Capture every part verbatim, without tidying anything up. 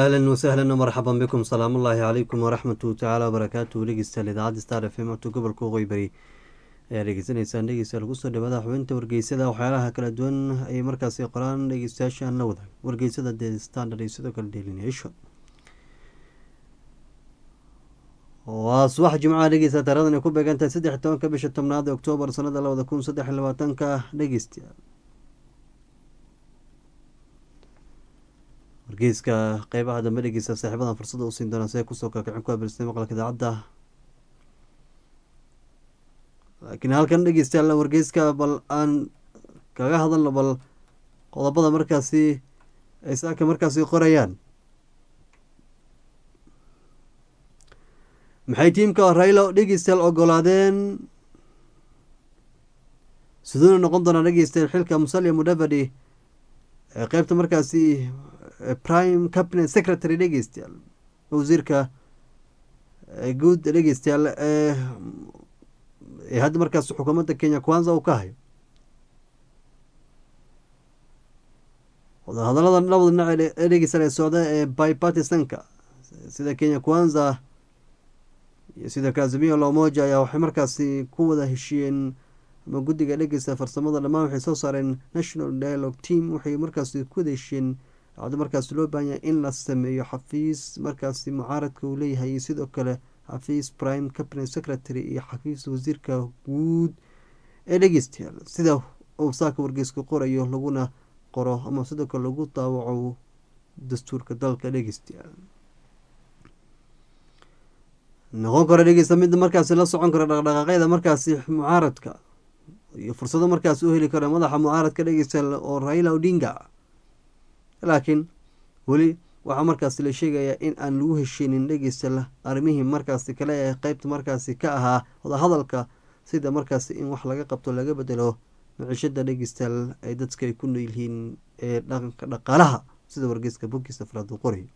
أهلا وسهلا ومرحبا بكم سلام الله عليكم ورحمة تعالى وبركاته dhegeystayaal idaacadda star f m codka gobolka waqooyi bari ayaa dhegeysanaysaan dhegeystayaal lagu soo dhawaada xubinta wargeysada waxyaalaha kala duwan ay markaasi qoraan dhegeystayaashaan la wadaag wargeysada the standard iyo sidoo kale daily nation waa subax jimcaha dhegeysta taarikhdan ay ku beegantahay saddex tobanka bisha tobnaad ee oktoobar sanada labada kun saddex iyo labaatanka dhegeystayaal wargeyska qeybaha dambe dhegeysta saaxiibadan fursada u siin doonaa si ay kusoo kakicin ku abilsnay maqalka idaacadda laakiin halkan dhegeystayaal wargeyska bal aan kaga hadalno bal qodobada markaasi ay saaka markaasi qorayaan maxay tiimka Raila dhegeystayaal ogolaadeen siduuna noqon doonaa dhegeystayaal xilka Musalia Mudavadi ee qeybta markaasi prime cabinet secretary dhegeystayaal wasiirka guud dhegeystayaal ee hadda markaas xukuumadda Kenya Kwanza uu ka hayo wadahadaladan labada dhinac ee dhegeystayaal socda ee bipartisanka sida Kenya Kwanza iyo sida Azimio la Umoja ayaa waxay markaasi ku wada heshiiyeen ama guddiga dhegeysta farsamada dhammaan waxay soo saareen national dialogue team waxay markaasi ku wada heshiiyeen hadda markaas loo baahan yahay in la sameeyo xafiis markaasi mucaaradka uu leeyahay iyo sidoo kale xafiis prime cabinet secretary iyo xafiis wasiirka guud ee dhegeystayaal sida uu saaka wargeyska qorayo laguna qoro ama sidoo kale lagu daawaco dastuurka dalka dhegeystayaal noqon karo dhegeysta mid markaasi la socon karo dhaqdhaqaaqyada markaasi mucaaradka iyo fursado markaasi u heli karo madaxa mucaaradka dhegeystayaal oo Raila Odinga laakiin weli waxaa markaasi la sheegayaa in aan lagu heshiinin dhegeystayaal arrimihii markaasi kale ee qeybta markaasi ka ahaa wadahadalka sida markaasi in wax laga qabto laga bedelo maciishada dhegeystayaal ay dadka ay ku nool yihiin ee dhaqanka dhaqaalaha sida wargeyska boggiisa afraad uu qoray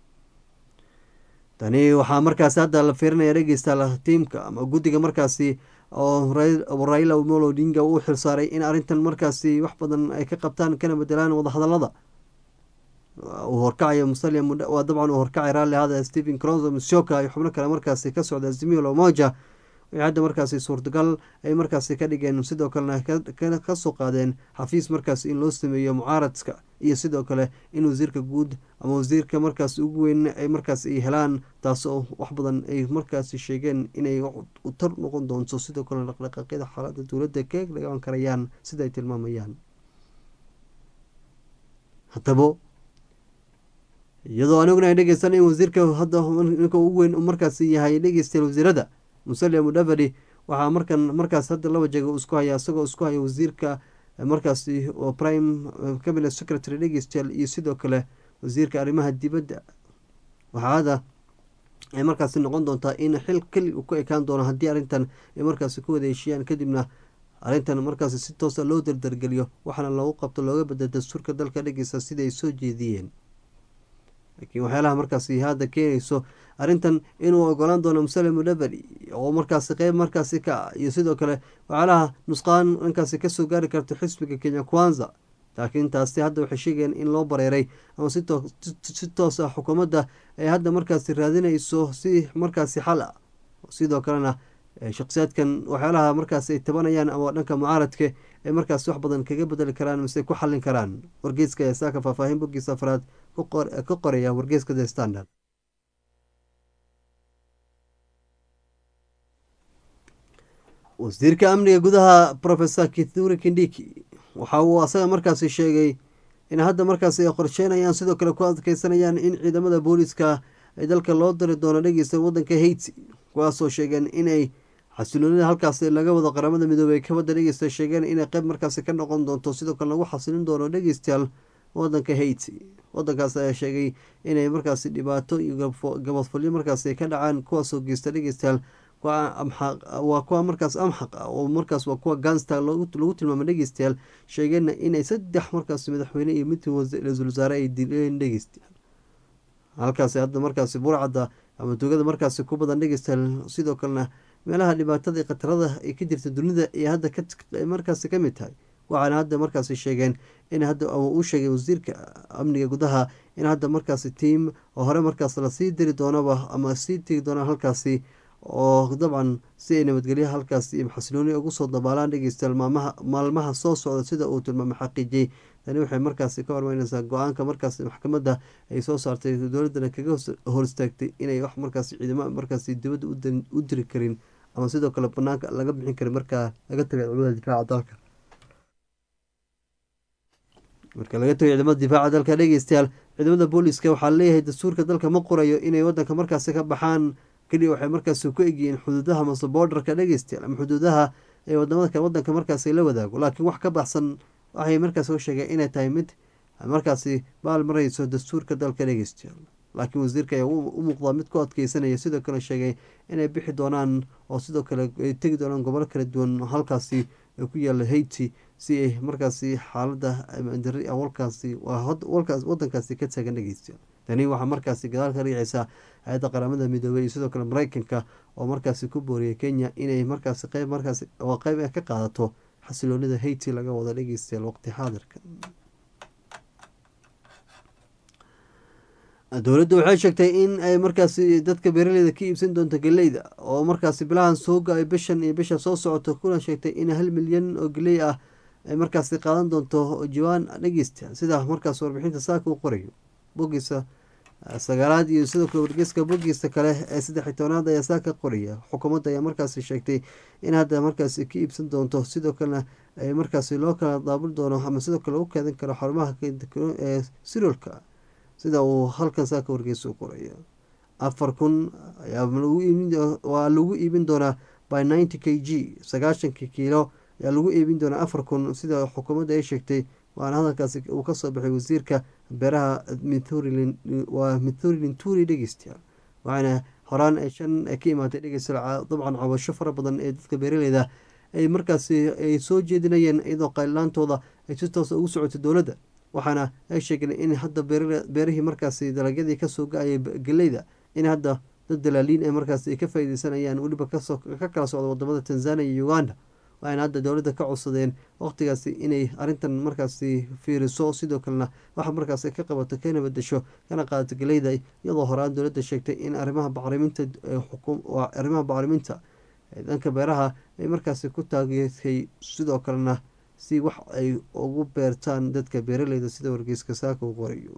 tani waxaa markaasi hadda la fiirinaya dhegeystayaal tiimka ama guddiga markaasi oo Raila Odinga uu xilsaaray in arrintan markaasi wax badan ay ka qabtaan kana bedelaan wadahadalada uu horkacayo Musalia waa dabcan uu horkacay raalli hada Stephen Kalonzo Musyoka iyo xubno kale markaasi ka socda Azimio la Umoja waxay hadda markaasi suurtagal ay markaasi ka dhigeen sidoo kalena ka soo qaadeen xafiis markaasi in loo sameeyo mucaaradka iyo sidoo kale in wasiirka guud ama wasiirka markaasi ugu weyn ay markaasi ay helaan taasoo wax badan ay markaasi sheegeen inay u tar noqon doonto sidoo kale dhaqdhaqaaqyada xaaladda dowladda ka dhagaan karayaan sida ay tilmaamayaan haddaba iyadoo aan ognahay dhegeysan in wasiirka hadda ninka ugu weyn markaasi yahay dhegeystayaal wasiirada Musalia Mudavadi waxaa markan markaas hadda laba jeego isku haya isagoo isku haya wasiirka markaasi oo prime cabinet secretary dhegeystayaal iyo sidoo kale wasiirka arrimaha dibadda waxaa hadda ay markaasi noqon doontaa in xil keli uu ku ekaan doono haddii arrintan ay markaasi ku wada heshiiyaan kadibna arrintan markaasi si toosa loo dardargeliyo waxaana loogu qabto looga bedelo dastuurka dalka dhegeysta sida ay soo jeediyeen laakiin waxyaalaha markaasi hadda keenayso arrintan inuu ogolaan doono Musalia Mudavadi oo markaasi qeyb markaasi ka iyo sidoo kale waxyaalaha nusqaan dhankaasi kasoo gaari karto xisbiga Kenya Kwanza laakiin taasi hadda waxay sheegeen in loo bareeray ama si toos ah xukuumadda ay hadda markaasi raadinayso si markaasi xal ah sidoo kalena shakhsiyaadkan waxyaalaha markaasi ay tabanayaan ama dhanka mucaaradka ay markaasi wax badan kaga bedeli karaan mise ku xallin karaan wargeyska ayaa saaka faahfaahin boggiisa afraad ka qoraya wargeyska the standard wasiirka amniga gudaha Professor Kithure Kindiki waxa uu asaga markaasi sheegay in hadda markaasi ay qorsheynayaan sidoo kale ku adkeysanayaan in ciidamada booliska ay dalka loo diri doono dhegeysta wadanka Haiti kuwaasoo sheegeen inay xasiloonida halkaasi laga wado qaramada midoobay ka wada dhegeysta sheegeen inay qayb markaasi ka noqon doonto sidoo kale lagu xasilin doono dhegeystayaal wadanka Haiti wadankaas ayaa sheegay inay markaasi dhibaato iyo gabadfalyo markaasi ka dhacaan kuwaasoo geysta dhegeystayaal waa kuwa markaas amxaq ah oo markaas waa kuwa gangster lagu tilmaamay dhegeystayaal sheegeen inay saddex markaasi madaxweyne iyo mid ra-iisul wasaare ay dileen dhegeystayaal halkaasi hadda markaasi burcadda ama tugada markaasi ku badan dhegeystayaal sidoo kalena meelaha dhibaatada khatarada ay ka jirta dunida iyo hadda markaasi ka mid tahay waxaana hadda markaasi sheegeen in hadda uu sheegay wasiirka amniga gudaha in hadda markaasi tiam oo hore markaas lasii diri doonaba ama sii tegi doonaan halkaasi oo dabcan si ay nabadgelyaha halkaasi xasilooni ugu soo dabaalaan dhegeystayaal maamaha maalmaha soo socda sida uu tilmaamay xaqiijiyey. tani waxay markaasi ka hormeyneysaa go-aanka markaasi maxkamadda ay soo saartay dowladdana kaga hor istaagtay inay wax markaasi ciidamo markaasi dibadda u diri karin ama sidoo kale banaanka laga bixin karin markaa laga tagay ciidamada difaaca dalka marka laga tagay ciidamada difaaca dalka dhegeystayaal ciidamada booliska waxaa leeyahay dastuurka dalka ma qorayo inay wadanka markaasi ka baxaan keliya waxay markaasi ku egyihiin xuduudaha mase borderka dhegeystayaal ama xuduudaha ee wadamada wadanka markaasi la wadaago laakiin wax ka baxsan waxay markaas u sheegeen inay tahay mid markaasi baal mareyso dastuurka dalka dhegeystayaal laakiin wasiirka ayaa u muuqdaa mid ku adkeysanaya sidoo kale sheegay inay bixi doonaan oo sidoo kale ay tegi doonaan gobolo kala duwan halkaasi ku yaala haiti si ay markaasi xaalada walkaasi wadankaasi ka taagan dhegeystayaal tani waxaa markaasi gadaal ka dhigaysaa hay-adda qaramada midoobey iyo sidoo kale mareykanka oo markaasi ku booriyay kenya inay markaasi qeyb markaasi oo qeyb ka qaadato xasiloonida haiti laga wada dhegeystayaal waqti xaadirka. dowladda waxay sheegtay in ay markaasi dadka beeraleyda ka iibsan doonto galeyda oo markaasi bilahan soo go-ay bishan iyo bisha soo socoto kuna sheegtay in hal milyan oo galey ah ay markaasi qaadan doonto jawaan dhegeysta sida markaas warbixinta saaka u qorayo bogiisa sagaalaad iyo sidoo kale wargeyska bogiisa kale ee saddex iyo tobanaad ayaa saaka qoraya xukuumadda ayaa markaasi sheegtay in hadda markaasi ka iibsan doonto sidoo kalena ay markaasi loo kala daabul doono ama sidoo kale lagu keedan karo xarumaha ee sirolka sida uu halkan saaka wargeysa u qoraya afar kun waa lagu iibin doonaa by ninety k g sagaashanka kiilo ayaa lagu iibin doonaa afar kun sida xukuumadda ay sheegtay waana hadalkaasi uu kasoo baxay wasiirka beeraha waa mithuri turi dhegeystayaal waxaana horaan ay shan ka imaatay dhegeystayaal dabcan cabasho fara badan ee dadka beeraleyda ay markaasi ay soo jeedinayeen iyadoo qaylaantooda ay si toosa ugu socotay dowladda waxaana ay sheegeen in hadda beerihii markaasi dalagyadii kasoo ga-ayay galeyda in hadda dad dalaaliin ee markaasi ay ka faaideysanayaan weliba ka kala socda wadamada tanzania iyo uganda waxayna hadda dowladda ka codsadeen waqtigaasi inay arintan markaasi fiiriso sidoo kalena waxa markaasi ka qabato kana badasho kana qaadato galeyda iyadoo horaan dowladda sheegtay in arimaha bacriminta arrimaha bacriminta dhanka beeraha ay markaasi ku taageertay sidoo kalena si wax ay ugu beertaan dadka beeraleyda sida wargeyska saaka u qorayo.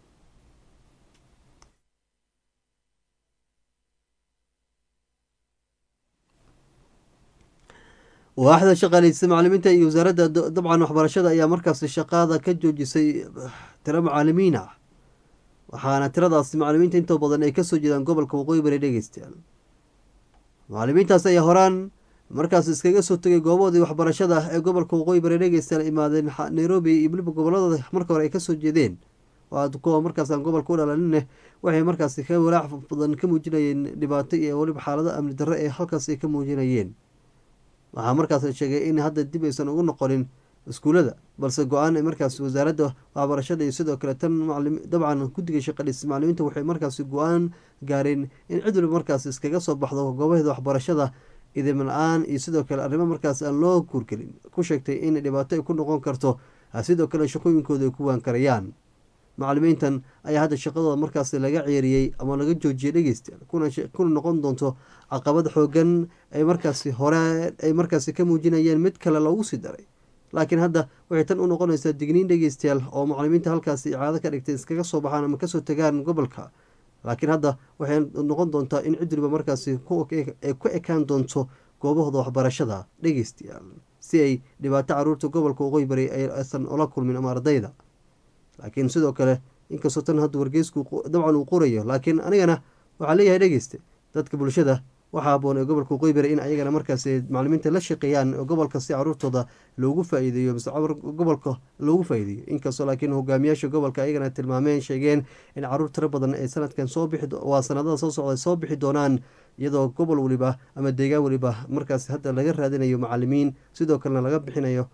waaxda shaqaaleysa macalimiinta iyo wasaaradda dabcan waxbarashada ayaa markaasi shaqada ka joojisay tiro macaalimiin ah waxaana tiradaasi macalimiinta intoo badan ay kasoo jeedaan gobolka waqooyi bari dhegeystayaal macalimiintaas ayaa horaan markaas iskaga soo tegay goobahoodii waxbarashada ee gobolka waqooyi bari dhegeystayaal imaadeen nairobi iyo weliba goboladooda marka hore ay kasoo jeedeen kuwa markaasaan gobolka u dhalanineh waxay markaasi ka walaac badan ka muujinayeen dhibaato iyo weliba xaalado amni darre ee halkaas ay ka muujinayeen waxaa markaas sheegay in hadda dib aysan ugu noqonin iskuulada balse go-aan markaas wasaaradda waxbarashada iyo sidoo kale tan dabcan guddiga shaqadhis macalimiinta waxay markaasi go-aan gaareen in cid waliba markaas iskaga soo baxdo goobaheeda waxbarashada idin la-aan iyo sidoo kale arrimo markaas aan loo guurgelin ku sheegtay in dhibaato ay ku noqon karto sidoo kale shaqooyinkooda ay ku waan karayaan macalimiintan ayaa hadda shaqadooda markaas laga ceeriyey ama laga joojiyay dhegeystayaal kuna noqon doonto caqabad xoogan ay markaasi hore ay markaasi ka muujinayeen mid kale loogu sii daray laakiin hadda waxay tan u noqonaysaa digniin dhegeystayaal oo macalimiinta halkaasi icaado ka dhigtay iskaga soo baxaan ama kasoo tagaan gobolka laakiin hadda waxay noqon doontaa in cid waliba markaasi ay ku ekaan doonto goobahooda waxbarashada dhegeystayaal si ay dhibaato caruurta gobolka waqooyi bari aysan ula kulmin ama ardayda laakiin sidoo kale inkastoo tan hadda wargeysku dabcan uu qorayo laakiin anigana waxaa leeyahay dhegeyste dadka bulshada waxaa haboon ee gobolka waqooyi bari in ayagana markaasi macalimiinta la shaqeeyaan gobolka si caruurtooda loogu faa-iideeyo mise gobolka loogu faa-iideeyo inkastoo laakiin hogaamiyaasha gobolka ayagana tilmaameen sheegeen in caruur tiro badan ay sanadkan soo bixi waa sanadada soo socda soo bixi doonaan iyadoo gobol waliba ama deegaan waliba markaasi hadda laga raadinayo macalimiin sidoo kalena laga bixinayo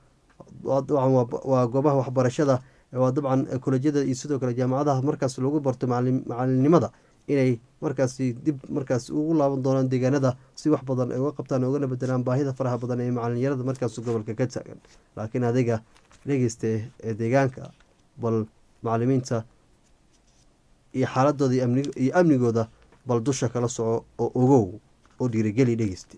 waa goobaha waxbarashada waa dabcan kolejyada iyo sidoo kale jaamacadaha markaas lagu barto macalinimada inay markaasi dib markaas ugu laaban doonaan deegaanada si wax badan ay uga qabtaan ugana bedelaan baahida faraha badan ee macalinyarada markaas gobolka ka taagan laakiin adiga dhegeyste ee deegaanka bal macalimiinta iyo xaaladooda iyo amnigooda bal dusha kala soco oo ogow oo dhiirigeli dhegeysta.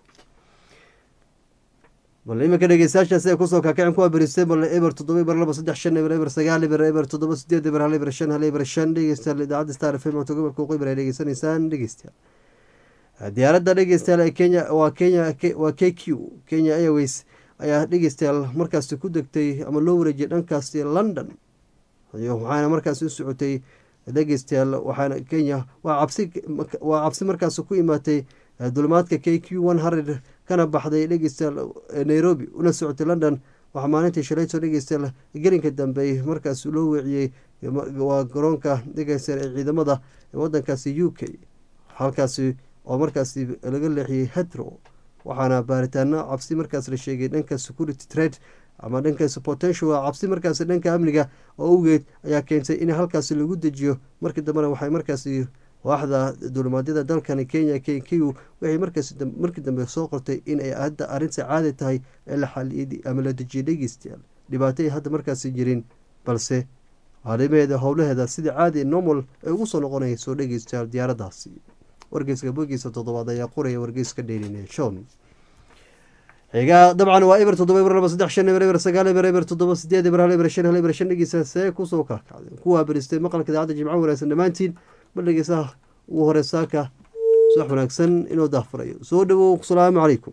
bal iminka dhegeystayaasha sida kusoo kaakicin kuwa beristay bal eber toddoba eber laba saddex shan eber eber sagaal eber eber toddoba sideed eber hal eber shan hal eber shan dhegeystayaal idaacadda star f m gobolka waqooyi ay dhegeysanaysaan dhegeystayaal. diyaaradda dhegeystayaal ee kenya waa kenya waa k q Kenya Airways ayaa dhegeystayaal markaasi ku degtay ama loo wareejiyay dhankaasi London waxaana markaasi u socotay dhegeystayaal waxaana Kenya waa cabsi waa cabsi markaasi ku imaatay dulimaadka k q one hundred kana baxday dhegeystayaal Nairobi una socotay London waxaa maalintii shalayto dhegeystayaal gelinka dambe markaasi loo weeciyey waa garoonka dhegeystayaal ee ciidamada wadankaasi U K halkaasi oo markaasi laga leexiyey Heathrow waxaana baaritaano cabsi markaas la sheegay dhanka security threat ama dhankaas potential cabsi markaas dhanka amniga oo ugeed ayaa keentay in halkaasi lagu dejiyo markii dambena waxay markaasi waaxda duulimaadyada dalkani Kenya K Q waxay markaasi markii dambe soo qortay in ay hadda arrinta caadi tahay ee la xaliyay ama la dejiyay dhegeystayaal dhibaatay hadda markaasi jirin balse arrimeeda howlaheeda sida caadi normal ay ugu soo noqonayso dhegeystayaal diyaaradaasi. wargeyska bogiisa toddobaad ayaa qoraya wargeyska Daily Nation xiga dabcan waa eber toddoba eber laba saddex shan eber eber sagaal eber eber toddoba sideed eber hal eber shan hal eber shan dhegeysa see kusoo kaakacday kuwa beristay maqalka idaacadda jimco wanaagsan dhammaantiin ma dhegeysaha ugu hore saaka subax wanaagsan inuu daahfurayo soo dhawow asalaamu calaykum.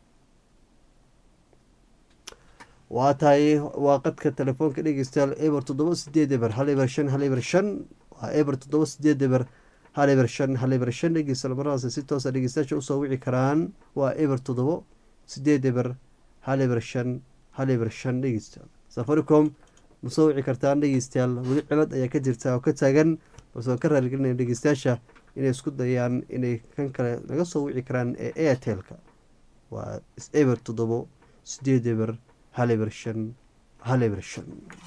waa tahay waa qadka telefoonka dhegeystayaal eber toddoba sideed eber hal eber shan hal eber shan waa eber toddoba sideed eber hal eber shan hal eber shan dhegeystayaal maradaas si toosa dhegeystayaasha usoo wici karaan waa eber toddoba sideed eber hal eber shan hal eber shan dhegeystayaal. Safaricom ma soo wici kartaan dhegeystayaal weli cilad ayaa ka jirta oo ka taagan balse waan ka raaligelinaya dhegeystayaasha inay isku dayaan inay kan kale laga soo wici karaan ee Airtelka waa eber toddoba sideed eber hal eber shan hal eber shan.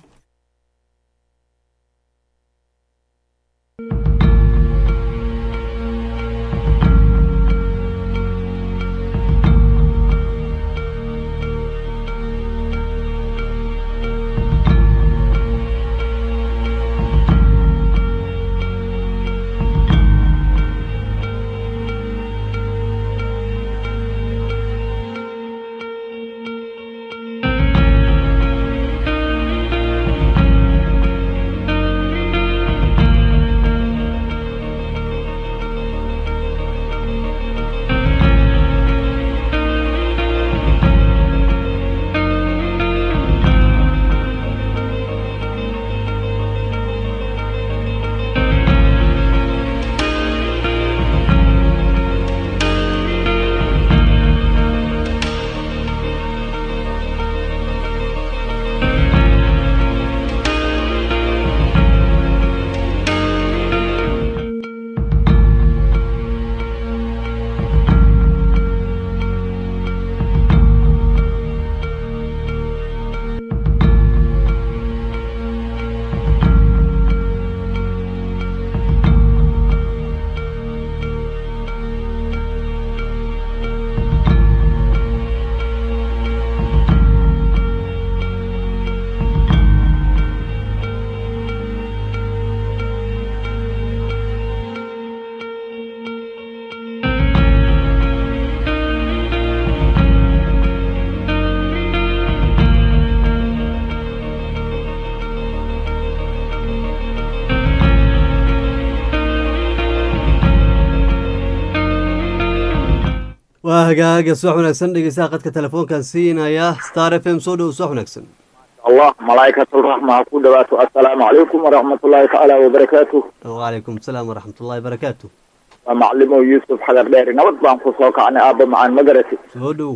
waa hagaaga subax wanaagsan dhegeystaha qadka telefoonkan siinaya Star F M soo dhow subax wanaagsan. الله ملائكة الرحمة كل دباتو السلام عليكم ورحمة الله تعالى وبركاته. وعليكم السلام ورحمة الله وبركاته. معلمه يوسف حجر داري نبض بانفسوك عن أبا مع المدرسة. سودو.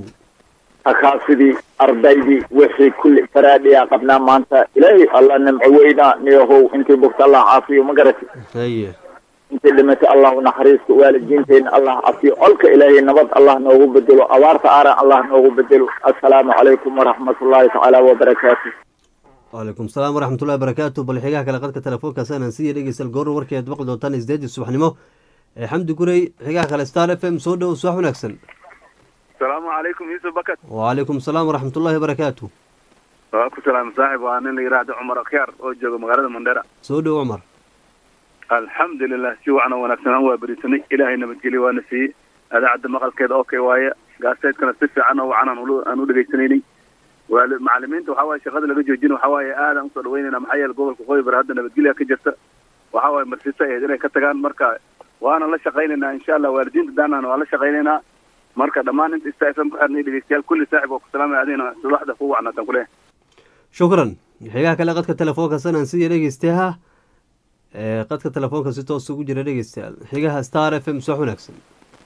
أخاصدي أرضيدي وحي كل فرادي قبنا ما أنت إلهي الله نمعوينا نيوهو انت بكت الله عافية ومقرسي. هيا. انت اللي متى الله ونحريسك والجينتين الله عافية أولك إلهي نبض الله نوغو بدلو أوارت آراء الله نوغو بدلو. السلام عليكم ورحمة الله تعالى وبركاته. وعليكم السلام ورحمة الله وبركاته. بالحقيقة لقد تلفونك سنة نسيه لقيس الجور وركي يدبق دوتان ازداد الصبح نمو حمد كوري حقيقة على ستار اف ام سودو وصباح ونكسن. السلام عليكم يوسف بكت. وعليكم السلام ورحمة الله وبركاته. وعليكم السلام صاحب وانا اللي راد عمر اخيار اوجه مغارده مندرة. سودو عمر. alxamdulilah si wacan oo wanaagsan waa berisanay ilaahay nabadgelyo waana siiyey adaacadda maqalkeeda okay waaye gaaseedkana si fiican oo wacan aan u dhegaysanaynay macalimiinta waxaa waaye shaqada laga joojina waxaa waaye aadaan usoo dhaweynayna maxaa yeele gobolka qoybar hadda nabadgelya ka jirta waxaa waaye marsiisa ahayd inay ka tagaan marka waana la shaqaynaynaa insha allah waalidiinta daanana waa la shaqaynaynaa marka dhammaan inta ista f m ku xirnay dhegeystayaal kulli saaxib oo ku salaamay adigna subaxda ku wacnaataan kuleeyahay shukran xigaha kale qadka telefoonka sanaan siya dhegeystayaha qadka telefoonka si toos ugu jira dhegeystayaal xigaha star f m soo wanaagsan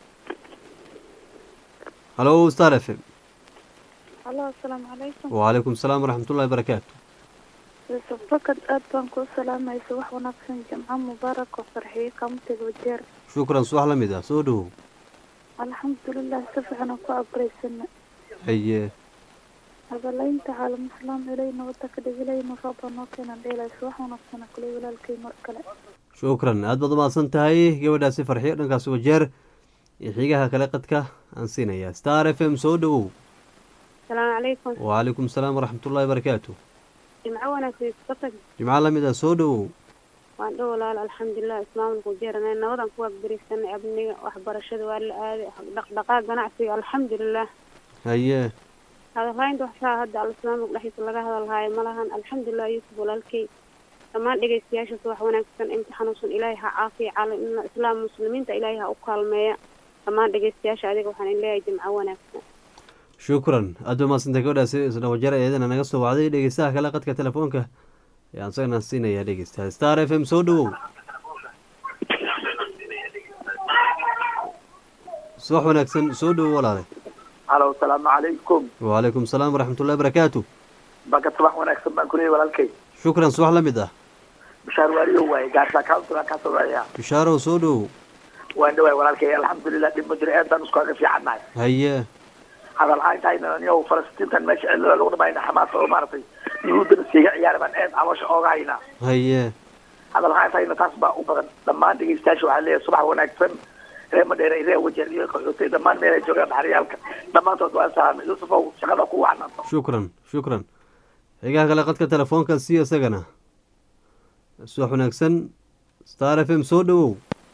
halo star f m halo asalaamu calaykum wacalaykum asalaam waraxmatullahi barakaatu yusuf bakad aad baan kuu salaamaysa wax wanaagsan jamco mubaarak oo farxiyo kamtiga wajeer shukran subax la mid ah soo dhowow alxamdulilah si fiican aan ku abraysana haye hadalaynta caalam islaam ilayna wada ka dhigilayna roobaa noo keenan dheelaysa wax wanaagsan kule walaalkay mar kale shukran aad baad umahadsan tahay gabadhaasi farxiyo dhankaas wajeer iyo xigaha kale qadka aan siinayaa star f m soo dhowow asalaamu calaykum wacalaykum asalaam waraxmatullahi barakaatu jimco wanaagsan bakad jimco lamid ah soo dhowow waan dhow walaal alxamdulilah ismaamulka wajeerana nabadan kuwaa berisanay abniga waxbarashada waa la aaday dhaqdhaqaaq ganacsiga alxamdulilah haye hadalhaynta waxsaa hadda alislaamka dhexdiisa laga hadalhaayo malahan alxamdulilah yuusuf walaalkey dhammaan dhegeystayaashaas wax wanaagsan inta xanuunsan ilaahay ha caafiya caalam islaam muslimiinta ilaahay ha u kaalmeeya dhammaan dhegeystayaasha adiga waxaan in leeyahay jimco wanaagsan shukran aad ba mahadsantay gabadhaasi isla wajeer eedana naga soo wacday dhegeystaha kale qadka telefoonka ayaan isagana siinayaa dhegeystaha star f m soo dhowow subax wanaagsan soo dhowow walaale halo asalaamu calaykum wacalaykum asalaam waraxmatullahi barakaatu bakad subax wanaagsan baan kuleeyay walaalkay shukran subax la mid ah bishaar waariyo waaye gaarsaa kauntura ka soocaya bishaarow soo dhowow waan dhawaay walaalkay alxamdulilah dhib ma jiro aad baan isku aga fiicannahay haye hadal hayntaayna niyow falastiintan meesha cilada lagu dhamayna xamaas oo maaragtay yuhuuddana siiga ciyaara baan aad caloosha ooga haynaa haye hadal hayntaayna taas baa u badan dhammaan dhegeystayaasha waxaa leeyahay subax wanaagsan ree madheere ree wajeer iyo qaxootay dhammaan meelay joogaan baxriyaalka dhammaantood waa salaamay yuusufow shaqada ku wacnaanto shukran shukran xigaha kale qadka telefoonka si isagana subax wanaagsan star f m soo dhowow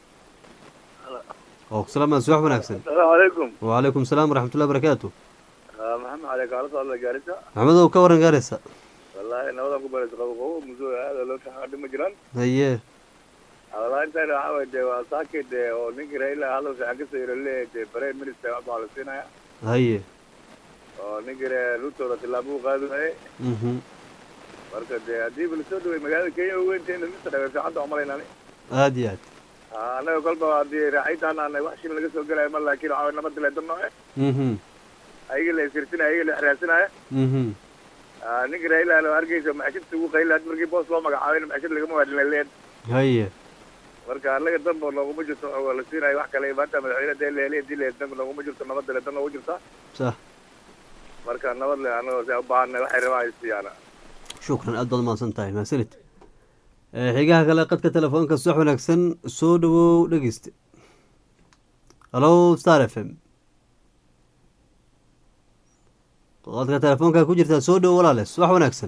oo salaam subax wanaagsan asalaamu calaykum wacalaykum asalaam waraxmatullahi barakaatu maxamed cali kaala socda gaarisa maxamedow ka waran gaaraysa wallaahi nabadan ku baraysa qabo qabo muso aada loo taxadhi ma jiraan haye hadalaintayna waxaa waye dee waa saaki dee oo ninkii raila hadal fiican kasoo yiro leeyahay dee prime minister wax baa la siinaya haye oo ninkii ree lutooda tillaabo u qaadi waaye mhm marka dee haddii ba lasoo dhaway magaalada kenya weynteena lista dhaga fiicanta oo malaynani aada iyo aad annaga kolba haddii raaxaytaan aanay wax shil laga soo gelaya ma laakiin waxaa waye nabadda leedan nooce mhm ayaga la isirsinaya ayaga la xiraasinaaya mhm ninkii raila loo hargeysa maxashidta ugu qayla haddi markii boos loo magacaabayna maxashid lagama waadhin leen haye marka annaga danba nooguma jirto oo la siinayo wax kale maanta madaxweyne dee leele hadii le danba nooguma jirto nabadda le dan noogu jirta sax marka nabad le annagoo saa u baahanay waxay rabaan siyaana shukran aad baad mahadsan tahay mahadsanid xigaha kale qadka telefoonka subax wanaagsan soo dhowow dhegeyste halo star f m qadka telefoonka ku jirtaa soo dhowow walaale subax wanaagsan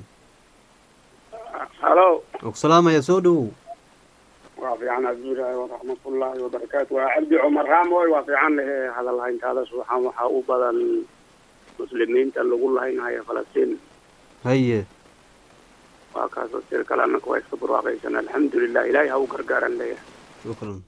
halo ogsalaamaya soo dhowow waa fiican abdullaahi waraxmatullaahi wabarakaatu waa cabdi cumar raamoy waa fiican lehe hadal hayntaadaas waxaan waxaa u badan muslimiinta lagu lahaynhayo falastiin haye waa kaasoo sir kale annaka waa iska barwaaqaysan alxamdulilah ilaahay ha u gargaaran leeyahay shukran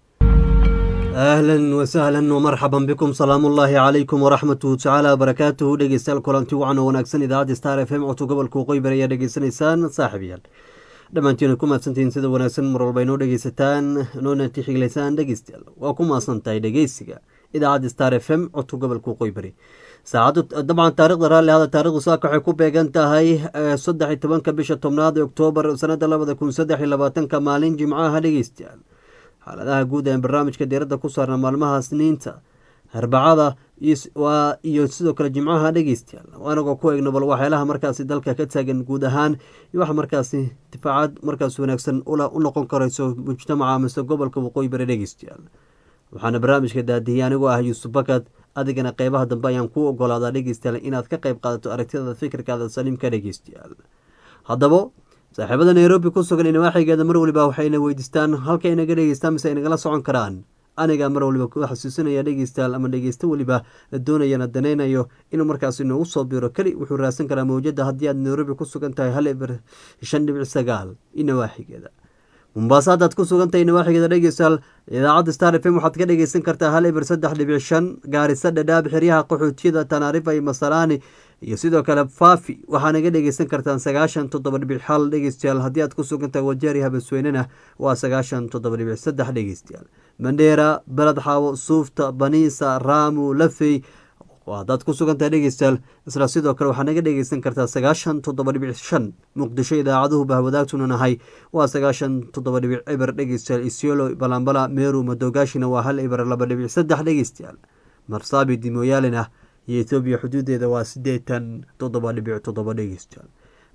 ahlan wasahlan wamarxaban bikum salaamu ullaahi calaykum waraxmatuhu tacaala wabarakaatuhu dhegeystayaal kulanti wacan oo wanaagsan idaacadda star f m codka gobolka waqooyi bari ayaa dhegeysanaysaan saaxiibayaal dhammaantiina ku mahadsantihiin sida wanaagsan mar walba inoo dhegeysataan inoona tixiglaysaan dhegeystayaal waa ku mahadsan tahay dhegeysiga idaacadda star f m codka gobolka waqooyi bari saacaddu dabcan taarikhda raalli hada taarikhdu saaka waxay ku beegan tahay saddex iyo tobanka bisha tobnaad ee oktoobar sanada labada kun saddex iyo labaatanka maalin jimcaha dhegeystayaal xaaladaha guud ee barnaamijka diiradda ku saarna maalmaha isniinta arbacada iyo sidoo kale jimcaha dhegeystayaal anagoo ku eegno bal waxyaalaha markaasi dalka ka taagan guud ahaan iyo wax markaasi difaacad markaas wanaagsan u noqon karayso mujtamaca mise gobolka waqooyi bari dhegeystayaal waxaana barnaamijka daadiyay anigoo ah yuusuf bakad adigana qeybaha dambe ayaan kuu ogolaadaa dhegeystayaal inaad ka qeyb qaadato aragtidada fikirkaada saliimka dhegeystayaal haddaba saaxiibada nairobi ku sugan inawaaxigeeda mar waliba waxayna weydiistaan halka inaga dhegeystaan mise inagala socon karaan aniga mar waliba ku xasuusinaya dhegeystayaal ama dhegeysta waliba la doonayana danaynayo inuu markaas inoogu soo biro keli wuxuu raadsan karaa mawjada haddii aad nairobi ku sugan tahay hal eber shan dhibic sagaal inawaaxigeeda mombaaso haddaad ku sugan tahay inawaaxigeeda dhegeystayaal idaacadda star f m waxaad ka dhegeysan kartaa hal eber saddex dhibic shan gaarisa dhadhaab xeryaha qaxootiyada tanaarifa iyo masalaani iyo sidoo kale faafi waxaa naga dhegeysan kartaan sagaashan toddoba dhibic hal dhegeystayaal haddii aad ku sugan tahay wajeeri habasweynena waa sagaashan toddoba dhibic saddex dhegeystayaal mandheera beled xaawo suufta baniisa raamu lafey haddaad ku sugan tahay dhegeystayaal isla sidoo kale waxaa naga dhegeysan kartaa sagaashan toddoba dhibic shan muqdisho idaacaduhu bahwadaagtuna nahay waa sagaashan toddoba dhibic eber dhegeystayaal isiolo balambala meeru madogaashina waa hal eber laba dhibic saddex dhegeystayaal marsaabi dimooyaalina iyo etoobiya xuduudeeda waa siddeetan toddoba dhibic toddoba dhegeystayaal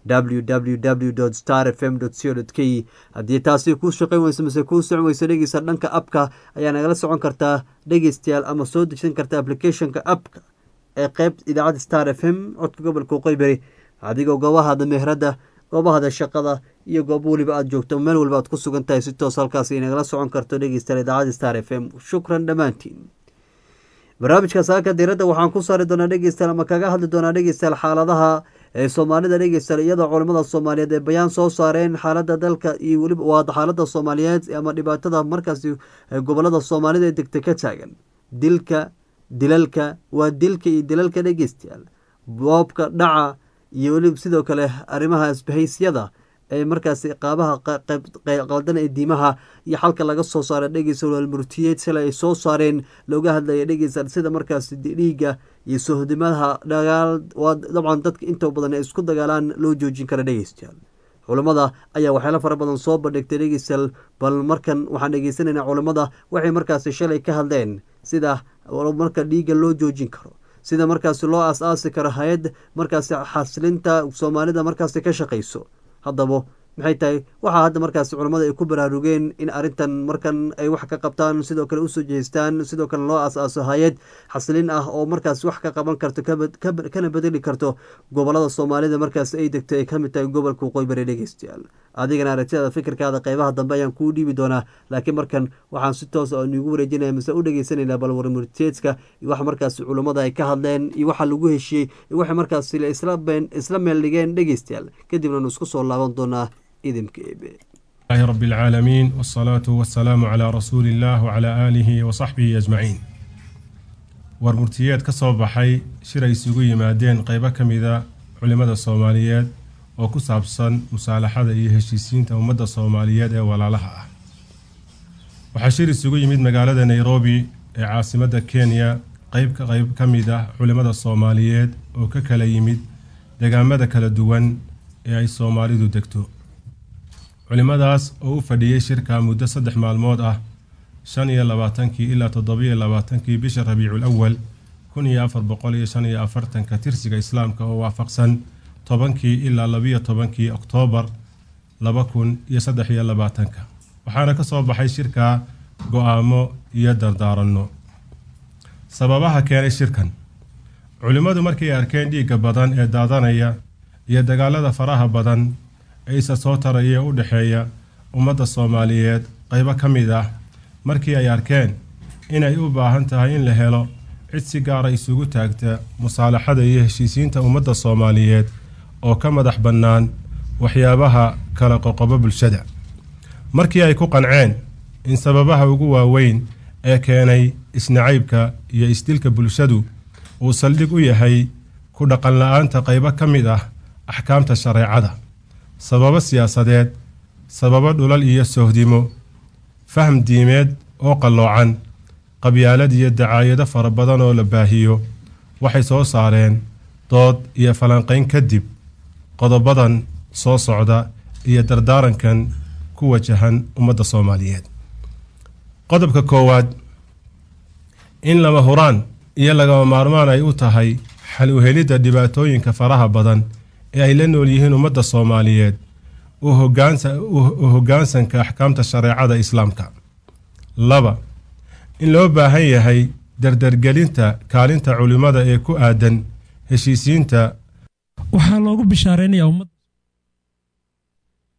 w w w star f m co k haddii taasi kuu shaqayn weyso mise kuu socon weyso dhegeysta dhanka abka ayaa nagala socon kartaa dhegeystayaal ama soo degsan karta applicationka abka ee qeyb idaacadda star f m codka gobolka qoyberi adigoo goobahada meherada goobahada shaqada iyo goob weliba aad joogto meel waliba aad ku sugan tahay si toos halkaas nagala socon karto dhegeystayaal idaacadda star f m shukran dhammaantiin barnaamijka saaka diiradda waxaan ku saari doonaa dhegeystayaal ama kaga hadli doonaa dhegeystayaal xaaladaha ee soomaalida dhegeystayaal iyadoo culamada soomaaliyeed ee bayaan soo saareen xaalada dalka iyo weliba waa xaalada soomaaliyeed ama dhibaatada markaasi gobolada soomaalida ee degta ka taagan dilka dilalka waa dilka iyo dilalka dhegeystayaal boobka dhaca iyo weliba sidoo kale arrimaha isbahaysyada ee markaasi qaabaha qaldan ee diimaha iyo xalka laga soo saaray dhegeystayaal murtiyeed sila ay soo saareen looga hadlaya dhegeystayaal sida markaasi dhiiga iyo sohdimadaha dagaal waa dabcan dadka inta badan ay isku dagaalaan loo joojin kara dhegeystayaal culamada ayaa waxyaalo fara badan soo bandhigtay dhegeystayaal bal markan waxaan dhegeysanaynaa culamada waxay markaasi shalay ka hadleen sida marka dhiiga loo joojin karo sida markaasi loo aas-aasi karo hay-ad markaasi xasilinta soomaalida markaasi ka shaqayso haddaba maxay tahay waxaa hadda markaasi culammada ay ku baraarugeen in arrintan markan ay wax ka qabtaan sidoo kale usoo jeestaan sidoo kale loo aas-aaso hay-ad xasilin ah oo markaasi wax ka qaban karto kana bedeli karto gobolada soomaalida markaasi ay degto ay kamid tahay gobolka qoybari dhegeystayaal adigana aragtiyada fikirkaada qeybaha dambe ayaan kuu dhiibi doonaa laakiin markan waxaan si toos a niigu wareejinaya mise u dhegeysanayna balwarmurteedka iyo wax markaasi culammada ay ka hadleen iyo waxa lagu heshiyey iyo waxay markaasi isla meel dhigeen dhegeystayaal kadibna nu isku soo laaban doonaa الله رب العالمين والصلاة والسلام على رسول الله وعلى آله وصحبه أجمعين warmurtiyeed ka soo baxay shir ay isugu yimaadeen qaybo ka mida culimada Soomaaliyeed oo ku saabsan musaalaxada iyo heshiisiinta ummadda Soomaaliyeed ee walaalaha ah waxaa shir isugu yimid magaalada Nairobi ee caasimadda Kenya qayb ka qayb ka mid ah culimada Soomaaliyeed oo ka kala yimid deegaamada kala duwan ee ay Soomaalidu degto culimadaas oo u fadhiyay shirka muddo saddex maalmood ah shan iyo labaatankii ilaa toddoba iyo labaatankii bisha Rabiicul Awwal kun iyo afar boqol iyo shan iyo afartanka tirsiga Islaamka oo waafaqsan tobankii ilaa laba iyo tobankii Oktoobar laba kun iyo saddex iyo labaatanka waxaana ka soo baxay shirka go'aamo iyo dardaaranno sababaha keenay shirkan culimadu markay arkeen dhiigga badan ee daadanaya iyo dagaalada faraha badan aysa soo taraya u dhaxeeya ummadda Soomaaliyeed qaybo ka mid ah markii ay arkeen inay u baahan tahay in la helo cid si gaar ah isugu taagta musaalaxada iyo heshiisiinta ummadda Soomaaliyeed oo ka madax bannaan waxyaabaha kala qoqobo bulshada markii ay ku qanceen in sababaha ugu waaweyn ee keenay isnacaybka iyo isdilka bulshadu uu saldhig u yahay ku dhaqan la'aanta qaybo ka mid ah axkaamta shareecada sababo siyaasadeed sababo dhulal iyo sohdimo faham diimeed oo qalloocan qabyaalad iyo dacaayado fara badan oo la baahiyo waxay soo saareen dood iyo falanqayn kadib qodobadan soo socda iyo dardaarankan ku wajahan ummadda Soomaaliyeed qodobka koowaad in lama huraan iyo lagama maarmaan ay u tahay xal u helidda dhibaatooyinka faraha badan ee ay la nool yihiin ummadda Soomaaliyeed oo hoggaansan oo hoggaansanka axkaamta shareecada Islaamka laba in loo baahan yahay dardargelinta kaalinta culimada ee ku aadan heshiisiinta waxaa loogu bishaareynayaa ummad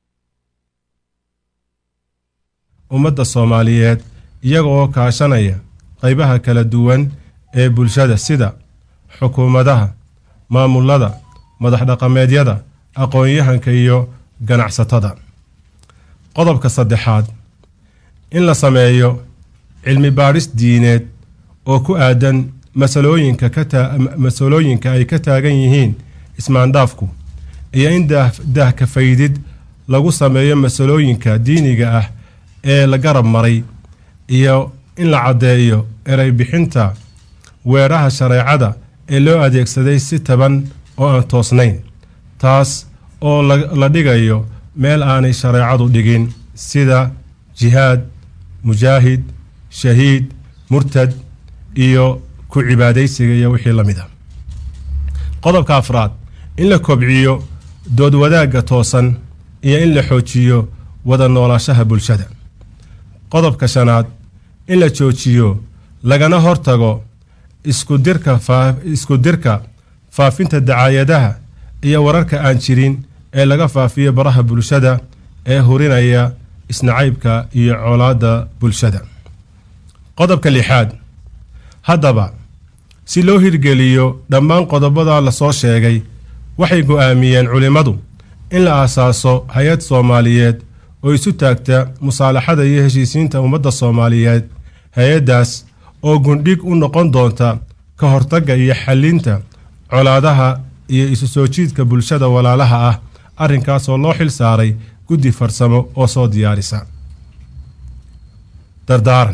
ummadda soomaaliyeed iyaga oo kaashanaya qaybaha kala duwan ee bulshada sida xukuumadaha maamulada madax dhaqameedyada aqoon-yahanka iyo ganacsatada. qodobka saddexaad in la sameeyo cilmi baadhis diineed oo ku aadan masalooyinka ka masalooyinka ay ka taagan yihiin ismaandhaafku iyo in daahka faydid lagu sameeyo masalooyinka diiniga ah ee la garab maray iyo in la caddeeyo eray bixinta weeraha shareecada ee loo adeegsaday si taban oo aan toosnayn taas oo la dhigayo meel aanay shareecadu dhigin sida jihaad mujaahid shahiid murtad iyo ku cibaadaysiga iyo wixii la mid ah. qodobka afraad in la kobciyo dood wadaagga toosan iyo in la xoojiyo wada noolaanshaha bulshada. qodobka shanaad in la joojiyo lagana hortago isku dirka isku dirka faafinta dacaayadaha iyo wararka aan jirin ee laga faafiyo baraha bulshada ee hurinaya isnacaybka iyo colaadda bulshada. qodobka lixaad haddaba si loo hirgeliyo dhammaan qodobada la soo sheegay waxay go'aamiyeen culimmadu in la aasaaso hay-ad soomaaliyeed oo isu taagta musaalaxada iyo heshiisiinta ummadda soomaaliyeed. hay-addaas oo gundhig u noqon doonta ka hortagga iyo xallinta colaadaha iyo isu soo jiidka bulshada walaalaha ah arrinkaasoo loo xil saaray guddi farsamo oo soo diyaarisa. dardaaran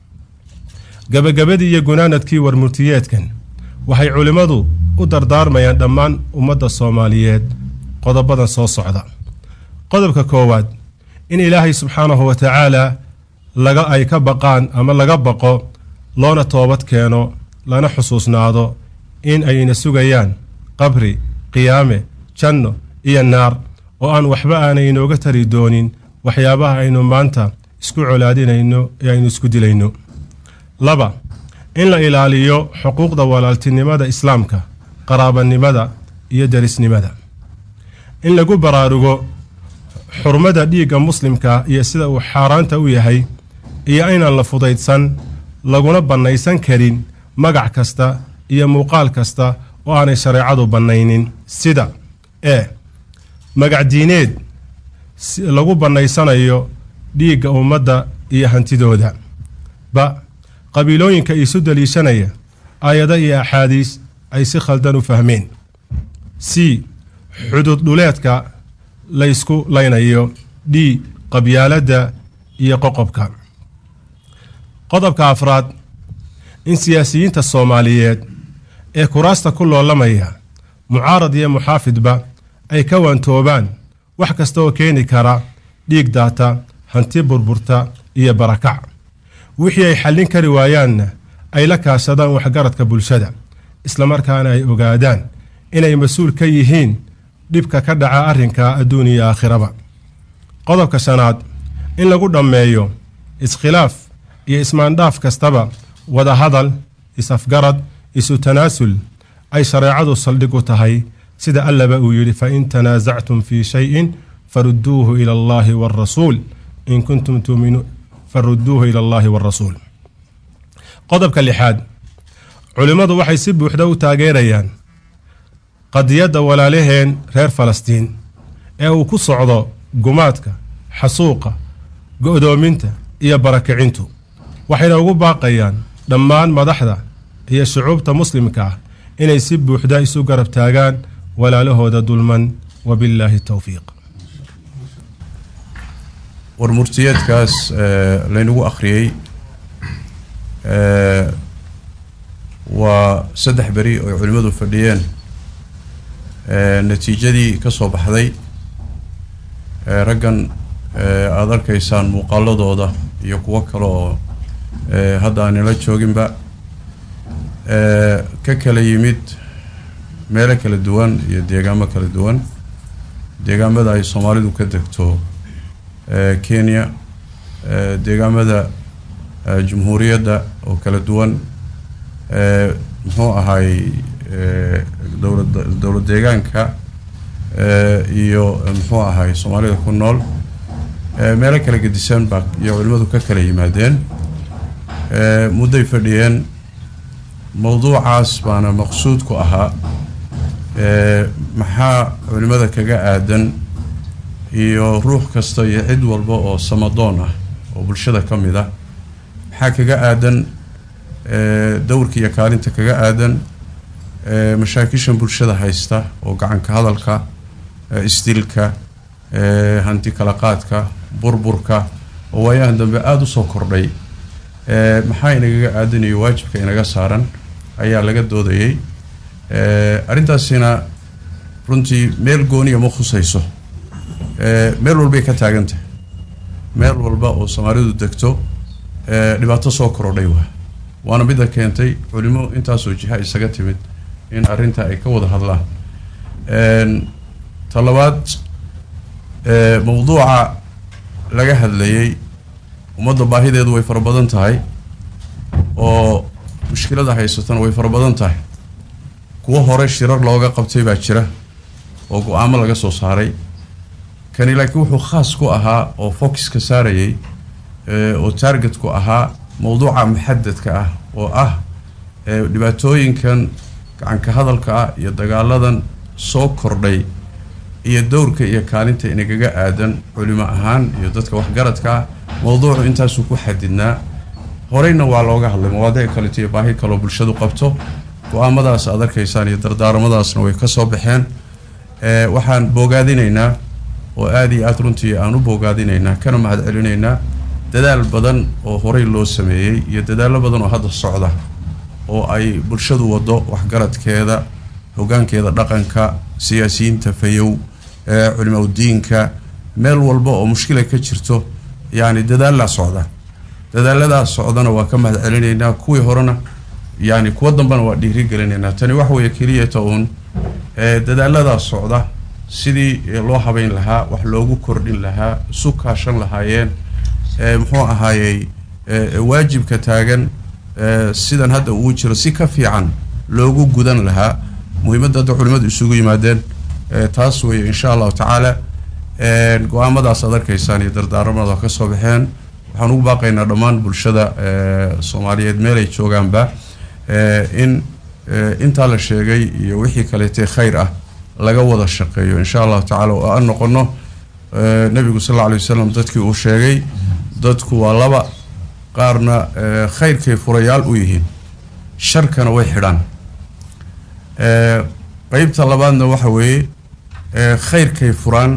gabagabadii iyo gunaanadkii warmurtiyeedkan waxay culimmadu u dardaarmayaan dhammaan ummadda soomaaliyeed qodobadan soo socda. qodobka koowaad in ilaahay subxaanahu wa tacaala laga ay ka baqaan ama laga baqo loona toobad keeno lana xusuusnaado in ayna sugayaan qabri qiyaame janno iyo naar oo aan waxba aanay inooga tari doonin waxyaabaha aynu maanta isku colaadinayno ee aynu isku dilayno. laba in la ilaaliyo xuquuqda walaaltinimada islaamka qaraabanimada iyo darisnimada. in lagu baraarugo xurmada dhiigga muslimka iyo sida uu xaaraanta u yahay iyo inaan la fudaydsan laguna bannaysan karin magac kasta iyo muuqaal kasta oo aanay shareecadu bannaynin sida ee magac diineed lagu bannaysanayo dhiigga ummadda iyo hantidooda. ba qabiilooyinka isu daliishanaya aayado iyo axaadiis ay si khaldan u fahmeen. c xuduud dhuleedka laysku laynayo. d qabyaaladda iyo qoqobka. qodobka afraad in siyaasiyiinta soomaaliyeed ee kuraasta ku loolamaya mucaarad iyo muxaafidba ay ka waantoobaan wax kasta oo keeni kara dhiig daata hanti burburta iyo barakac. wixii ay xallin kari waayaanna ay la kaashadaan waxgaradka bulshada islamarkaana ay ogaadaan inay mas-uul ka yihiin dhibka ka dhaca arrinka adduun iyo aakhiraba. qodobka shanaad in lagu dhammeeyo iskhilaaf iyo ismaandhaaf kastaba wada hadal is-afgarad isu tanaasul ay shareecadu saldhig u tahay sida allaba uu yidhi fain tanaasactum fii shayin farudduuhu ila allaahi waarasuul in kuntum tuuminuun farudduuhu ila allaahi waarasuul. qodobka lixaad culimmadu waxay si buuxda u taageerayaan qadiyadda walaalaheen reer falastiin ee uu ku socdo gumaadka xasuuqa go'doominta iyo barakicintu waxayna ugu baaqayaan dhammaan madaxda iyo shucuubta muslimka ah inay si buuxda isu garab taagaan walaalahooda dulman wabillaahi towfiiq. warmurtiyeedkaas laynagu akhriyey waa saddex beri oo culimmadu fadhiyeen. natiijadii ka soo baxday raggan aada arkaysaan muuqaaladooda iyo kuwo kale oo hadda aanila jooginba ka kala yimid meelo kala duwan iyo deegaamo kala duwan. deegaamada ay soomaalidu ka degto kenya, deegaamada jumhuuriyadda oo kala duwan, muxuu ahay dowlad dowlad deegaanka iyo muxuu ahay soomaalida ku nool meelo kala gedisan baa iyo culimmadu ka kala yimaadeen mudday fadhiyeen mowduucaas baana maqsuud ku ahaa maxaa culimmada kaga aadan iyo ruux kasta iyo cid walba oo samadoon ah oo bulshada ka mid ah maxaa kaga aadan dowrka iyo kaalinta kaga aadan mashaakishan bulshada haysta oo gacanka hadalka isdilka hanti kala qaadka burburka oo waayahan dambe aada u soo kordhay maxaa inagaga aadan iyo waajibka inaga saaran ayaa laga doodayay arrintaasina runtii meel gooniya ma khusayso meel walbay ka taagan tahay meel walba oo soomaalidu degto dhibaato soo korodhay waa waana midda keentay culimo intaasoo jiha isaga timid in arrinta ay ka wada hadlaan ta labaad mowduuca laga hadlayay ummadda baahideedu way fara badan tahay oo mushkilada haysatana way fara badan tahay kuwo hore shirar looga qabtay baa jira oo go-aamo laga soo saaray kani laakiin wuxuu khaas ku ahaa oo focuska saarayay oo targetku ahaa mowduuca muxadadka ah oo ah dhibaatooyinkan gacanka hadalka ah iyo dagaaladan soo kordhay iyo dowrka iyo kaalinta inagaga aadan culimo ahaan iyo dadka waxgaradka ah mowduucu intaasuu ku xadidnaa horeyna waa looga hadlay mawaadiic kaleto iyo baahi kaloo bulshadu qabto go-aamadaas aad arkaysaan iyo dardaaramadaasna way ka soo baxeen waxaan boogaadinaynaa oo aada iyo aada runtii aan u boogaadinaynaa kana mahad celinaynaa dadaal badan oo horey loo sameeyey iyo dadaallo badan oo hadda socda oo ay bulshadu wado waxgaradkeeda hoggaankeeda dhaqanka siyaasiyiinta fayow culimaa udiinka meel walba oo mushkila ka jirto yacni dadaallaa socda dadaaladaas socdana waa ka mahad celinaynaa kuwii horena yacni kuwa dambena waa dhiiri gelinaynaa tani wax weeye keliyata uun dadaaladaas socda sidii loo habeyn lahaa wax loogu kordhin lahaa isu kaashan lahaayeen muxuu ahaayey waajibka taagan sidan hadda uu jiro si ka fiican loogu gudan lahaa muhiimadda hadda culimmadu isugu yimaadeen taas weeye insha allahu tacaala go-aamadaas aad arkaysaan iyo dardaaramada ka soo baxeen waxaan ugu baaqaynaa dhammaan bulshada soomaaliyeed meelay joogaanba in intaa la sheegay iyo wixii kaleetee khayr ah laga wada shaqeeyo insha allahu tacala oo aan noqono nabigu sal alla alay wasalam dadkii uu sheegay dadku waa laba qaarna khayrkay furayaal u yihiin sharkana way xidhaan qeybta labaadna waxa weeye khayrkay furaan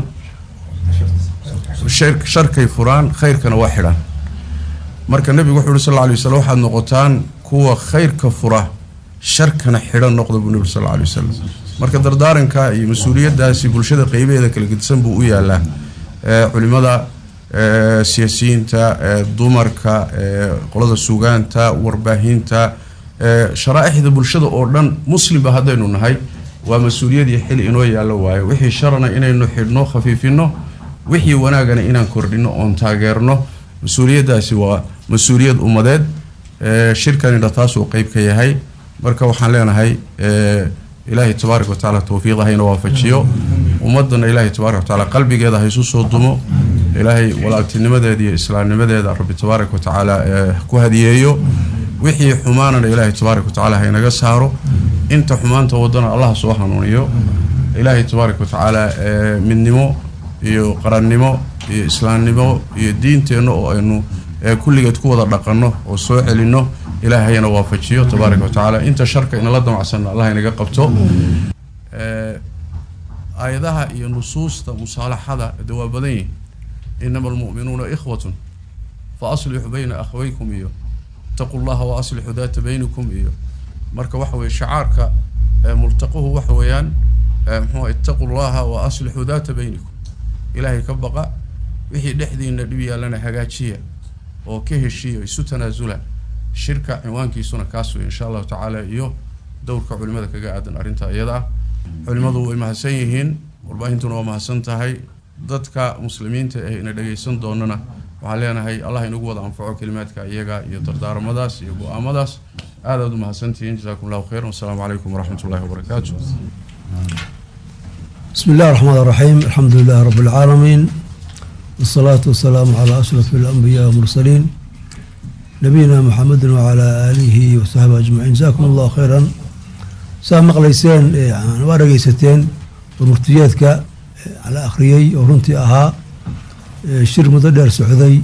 sharkay furaan khayrkana waa xidhaan marka nabigu wuxuu yuri sal alla alay wasalam waxaad noqotaan kuwa khayrka fura sharkana xidhan noqda buu nabigu sal alla alay wasalam marka dardaaranka iyo mas-uuliyaddaasi bulshada qeybaheeda kala gedisan buu u yaalaa culimada siyaasiyiinta dumarka qolada sugaanta warbaahinta sharaaixda bulshada oo dhan muslimba haddaynu nahay waa mas-uuliyad iyo xil inoo yaallo waayo wixii sharana inaynu xidhno khafiifino wixii wanaagana inaan kordhino oon taageerno mas-uuliyaddaasi waa mas-uuliyad ummadeed shirkanina taasuu qeyb ka yahay marka waxaan leenahay ilaahay tabaaraka wa tacaala tawfiiqa hayna waafajiyo ummadana ilaahay tabaaraka wa tacaala qalbigeeda haysu soo dumo ilaahay walaaltinimadeeda iyo islaamnimadeeda rabbi tabaaraka wa tacaala ku hadiyeeyo wixii xumaanana ilaahay tabaaraka wa tacaala haynaga saaro inta xumaanta wadana allah soo hanuuniyo ilaahay tabaaraka wa tacaala midnimo iyo qarannimo iyo islaamnimo iyo diinteenna oo aynu kulligeed ku wada dhaqanno oo soo celinno ilaahayna waafajiyo tabaaraka wa tacaala inta sharka inala damacsanna allah inaga qabto aayadaha iyo nusuusta musaalaxada de waa badan yihin inama almu'minuuna ikhwatun fa aslixuu bayna akhawaykum iyo itaquu llaha wa aslixuu daata baynikum iyo marka waxa weye shacaarka multaquhu waxa weeyaan muxuu itaquu llaha wa aslixuu daata baynikum ilaahay ka baqa wixii dhexdiina dhib yaalana hagaajiya oo ka heshiiya isu tanaasula shirka cinwaankiisuna kaas wey insha allahu tacaala iyo dowrka culimada kaga aadan arrinta iyada ah culimadu way mahadsan yihiin warbaahintuna waa mahadsan tahay dadka muslimiinta ee ina dhagaysan doonana waxaan leenahay allah inagu wada anfaco kelimaadka iyaga iyo dardaaramadaas iyo go-aamadaas aad aad u mahadsantihiin jazakum allahu khayran wasalaamu calaykum waraxmat ullahi wabarakaatu بسم الله الرحمن الرحيم الحمد لله رب العالمين والصلاة والسلام على أشرف الأنبياء والمرسلين نبينا محمد وعلى آله وصحبه أجمعين. جزاكم الله خيرا. سامق ليسين يعني ورقيستين ومرتياتك على أخريي ورنتي أها شر مددر سعودي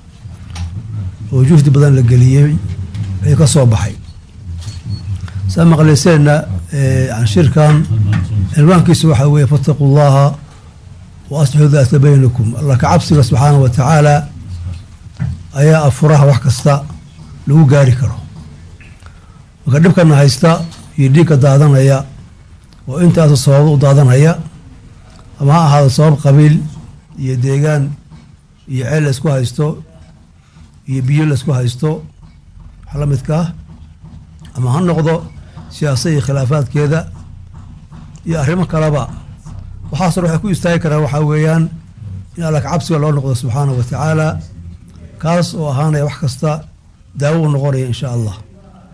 وجهد بدن لقليي كصوبحي. سامق ليسين عن شركان الوان كيسوا حوي فاتقوا الله وأصلحوا ذات بينكم. الله كعبسك سبحانه وتعالى أيا أفرها وحكستا لو قاري كرو وقدبك أنها هيستا يديك دادان هيا وإنت هذا الصواب دادان هيا أما هذا الصواب قبيل يديغان يعيل اسكو هيستو يبيل اسكو هيستو حلمتكاه أما هالنقضة سياسية خلافات كذا يا أهرم كلابا وحاصل وحكو يستايكرا وحاويان إن لك عبسي الله نقضة سبحانه وتعالى كاس وهانا وحكستا داو نغوري إن شاء الله.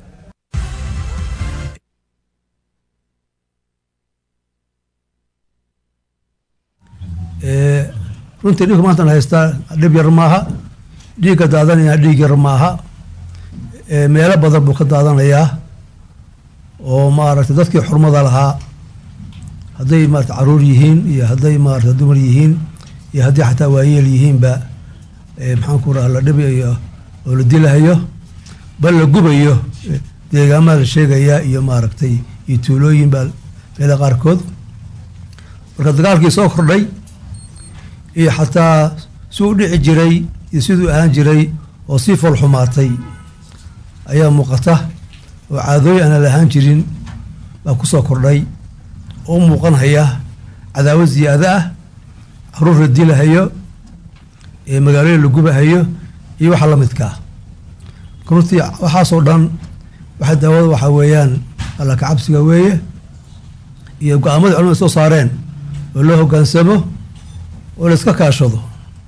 runtii dhibka maantan haystaa dhib yar maaha dhiigga daadanaya dhiig yar maaha meelo badan buu ka daadanayaa oo maaragtay dadkii xurmada lahaa hadday maarata caruur yihiin iyo hadday maarata dumar yihiin iyo haddii xataa waayeel yihiinba maxaan ku raha la dhibayo oo la dilahayo bal la gubayo deegaamaha la sheegayaa iyo maaragtay iyo tuulooyin baa meela qaarkood marka dagaalkii soo kordhay iyo xataa suu dhici jiray iyo siduu ahaan jiray oo sii foolxumaatay ayaa muuqata oo caadooyin aanan lahaan jirin baa ku soo kordhay oo muuqanhaya cadaawad ziyaado ah caruur la dilahayo ee magaalooyin la gubahayo iyo waxa la midkaa runtii waxaasoo dhan waxa daawada waxaa weeyaan alla ka cabsiga weeye iyo go-aamada culimada soo saareen oo loo hoggaansamo oo la iska kaashado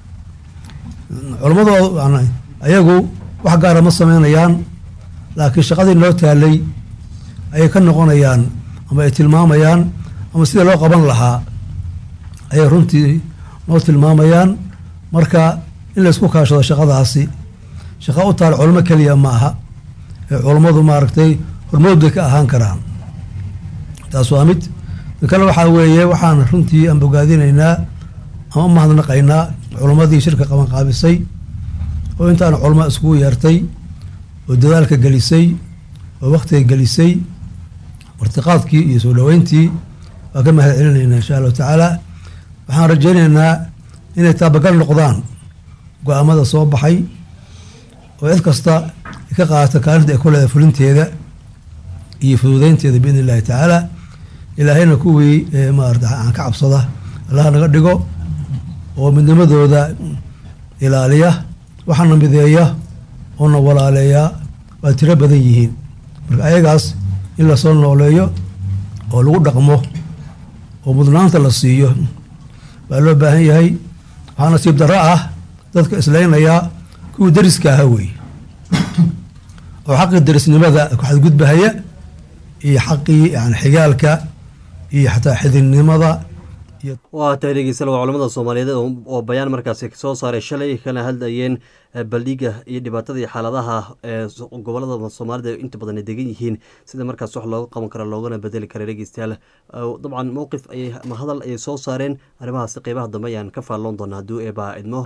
culammadu ayagu wax gaara ma sameynayaan laakiin shaqadii noo taalay ayay ka noqonayaan ama ay tilmaamayaan ama sida loo qaban lahaa ayay runtii noo tilmaamayaan marka in la isku kaashado shaqadaasi shaqa u taal culamo keliya ma aha ee culammadu maaragtay hormood bay ka ahaan karaan taas waa mid kale waxaa weeye waxaan runtii aan bogaadinaynaa ama u mahadnaqaynaa culammadii shirka qabanqaabisay oo intaana culamo iskugu yeertay oo dadaalka gelisay oo waktiga gelisay martiqaadkii iyo soo dhoweyntii waa ka mahad celinaynaa insha allahu tacaala waxaan rajaynaynaa inay taabagal noqdaan go-aamada soo baxay oo cid kasta ka qaadata kaalinta ay ku leedahay fulinteeda iyo fududeynteeda biidni illahi tacaala ilaahayna kuwii maarata aan ka cabsada allaha naga dhigo oo midnimadooda ilaaliya waxaana mideeya oona walaaleeyaa waa tiro badan yihiin marka ayagaas in lasoo nooleeyo oo lagu dhaqmo oo mudnaanta la siiyo baa loo baahan yahay waxaa nasiib darro ah dadka islaynayaa kuwii dariska aha weeye oo xaqii darisnimada ku xadgudbahaya iyo xaqii yani xigaalka iyo xataa xididnimada waa tahay dhegeystayaal waa culamada soomaaliyeed oo bayaan markaasi soo saaray shalay kana hadlayeen baldhiga iyo dhibaatada iyo xaaladaha ee gobolada soomaalida inta badan ay degan yihiin sida markaas wax looga qaban kara loogana bedeli kara dhegeystayaal dabcan mowqif ayay ama hadal ayay soo saareen arrimahaasi qeybaha dambe ayaan ka faalloon doonaa hadduu eebaa idmo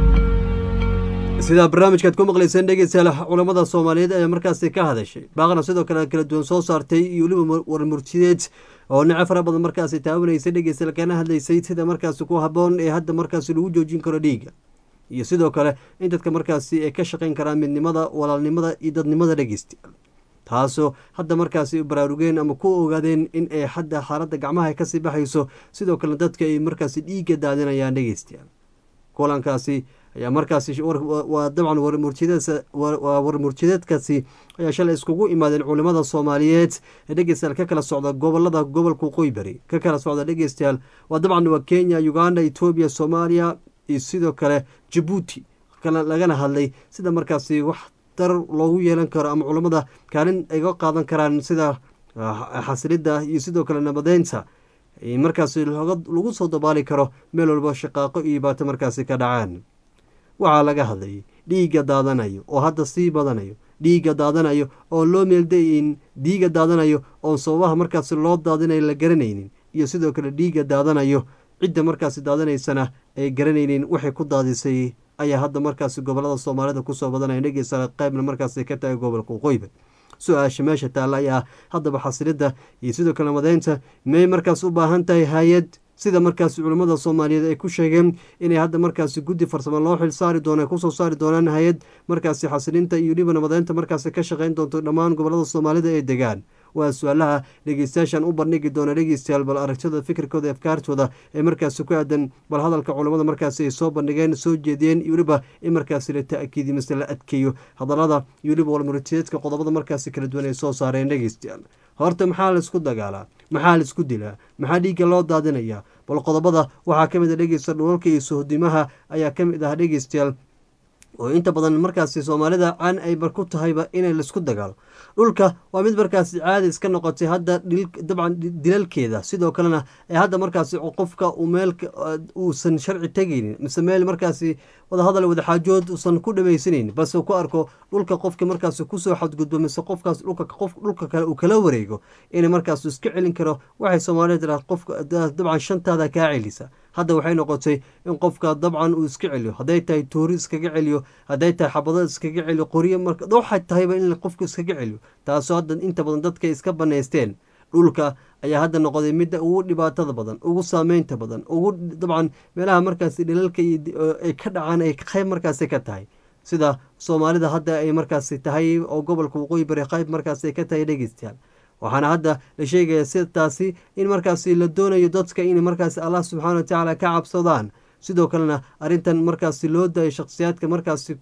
sidaa barnaamijkaad ku maqlayseen dhegeystayaal culamada soomaaliyeed ayaa markaasi ka hadashay baaqna sidoo kale kala duwan soo saartay iyo weliba warmurtiyeed oo dhinaco fara badan markaasi taawanaysay dhegeystayaal kana hadlaysay sida markaasi ku habboon ee hadda markaasi lagu joojin karo dhiiga iyo sidoo kale in dadka markaasi ay ka shaqayn karaan midnimada walaalnimada iyo dadnimada dhegeystayaal taasoo hadda markaasi baraarugeen ama ku ogaadeen in ay hadda xaaladda gacmaha kasii baxayso sidoo kale dadka ay markaasi dhiigga daadinayaan dhegeystayaal kulankaasi ayaa markaasi waa dabcan warmurtiyeedwaa warmurtiyeedkaasi ayaa shalay iskugu imaadeen culimada soomaaliyeed ee dhegeystayaal ka kala socda gobolada gobolka waqooyi bari ka kala socda dhegeystayaal waa dabcan waa kenya uganda etoobiya soomaaliya iyo sidoo kale jabuuti lagana hadlay sida markaasi wax dar loogu yeelan karo ama culamada kaalin ay ga qaadan karaan sida xasilida iyo sidoo kale nabadeynta markaasi lagu soo dabaali karo meel walba shaqaaqo iyo dhibaato markaasi ka dhacaan. waxaa laga hadlayay dhiigga daadanayo oo hadda sii badanayo, dhiigga daadanayo oo loo meeldayin, dhiigga daadanayo oon sababaha markaasi loo daadinayo la garanaynin, iyo sidoo kale dhiigga daadanayo cidda markaasi daadanaysana ay garanaynin waxay ku daadisay ayaa hadda markaasi gobolada soomaalida kusoo badanaya dhegeysa qaybna markaasi ka tahay gobolka waqooyiba. su-aasha meesha taalla ayaa haddaba xasilidda iyo sidoo kale madeynta may markaas u baahan tahay hay-ad sida markaasi culimmada soomaaliyeed ay ku sheegeen inay hadda markaasi guddi farsamo loo xil saari doono kusoo saari doonaan hay-ad markaasi xasilinta iyo weliba nabadeynta markaasi ka shaqeyn doonto dhammaan gobolada soomaalida ee degaan. waa su-aalaha dhegeystayaashan u bandhigi doona dhegeystayaal bal aragtida fikirkooda e afkaartooda ee markaasi ku aadan bal hadalka culimmada markaasi ay soo bandhigeen soo jeediyeen iyo weliba in markaasi la ta-kiidiyo mise la adkeeyo hadalada iyo weliba walmuritiyeedka qodobada markaasi kala duwan ay soo saareen dhegeystayaal. horta maxaa laisku dagaalaa, maxaa laisku dilaa, maxaa dhiigga loo daadinayaa? bal qodobada waxaa ka mid a dhegeysta dhulalka iyo sohdimaha ayaa ka mid ah dhegeystayaal oo inta badan markaasi soomaalida caan ay bar ku tahayba inay laisku dagaalo. dhulka waa mid markaasi caadi iska noqotay hadda dabcan dilalkeeda, sidoo kalena ee hadda markaasi qofka uu meel uusan sharci tegaynin mise meel markaasi wadahadal wadaxaajood uusan ku dhamaysanaynin, balse uu ku arko dhulka qofka markaasi kusoo xadgudbo mise qofkaas dhulka qof dhulka kale uu kala wareego inay markaas iska celin karo. waxay soomaalida tiraa qofka dabcan shantaada kaa celisa. hadda waxay noqotay in qofka dabcan uu iska celiyo, hadday tahay toori iskaga celiyo, hadday tahay xabado iskaga celiyo, qoryo marka waxay tahayba in qofka iskaga celiyo, taasoo hadda inta badan dadka iska banaysteen. dhulka ayaa hadda noqday midda ugu dhibaatada badan, ugu saameynta badan, ugu dabcan meelaha markaasi dhilalka ay ka dhacaan ay qayb markaasi ka tahay, sida soomaalida hadda ay markaasi tahay oo gobolka waqooyi bari qayb markaasi ka tahay dhegeystayaal. waxaana hadda la sheegaya sidaasi in markaasi la doonayo dadka inay markaasi allah subxaana wa tacaala ka cabsadaan, sidoo kalena arrintan markaasi loo daayo shakhsiyaadka markaasi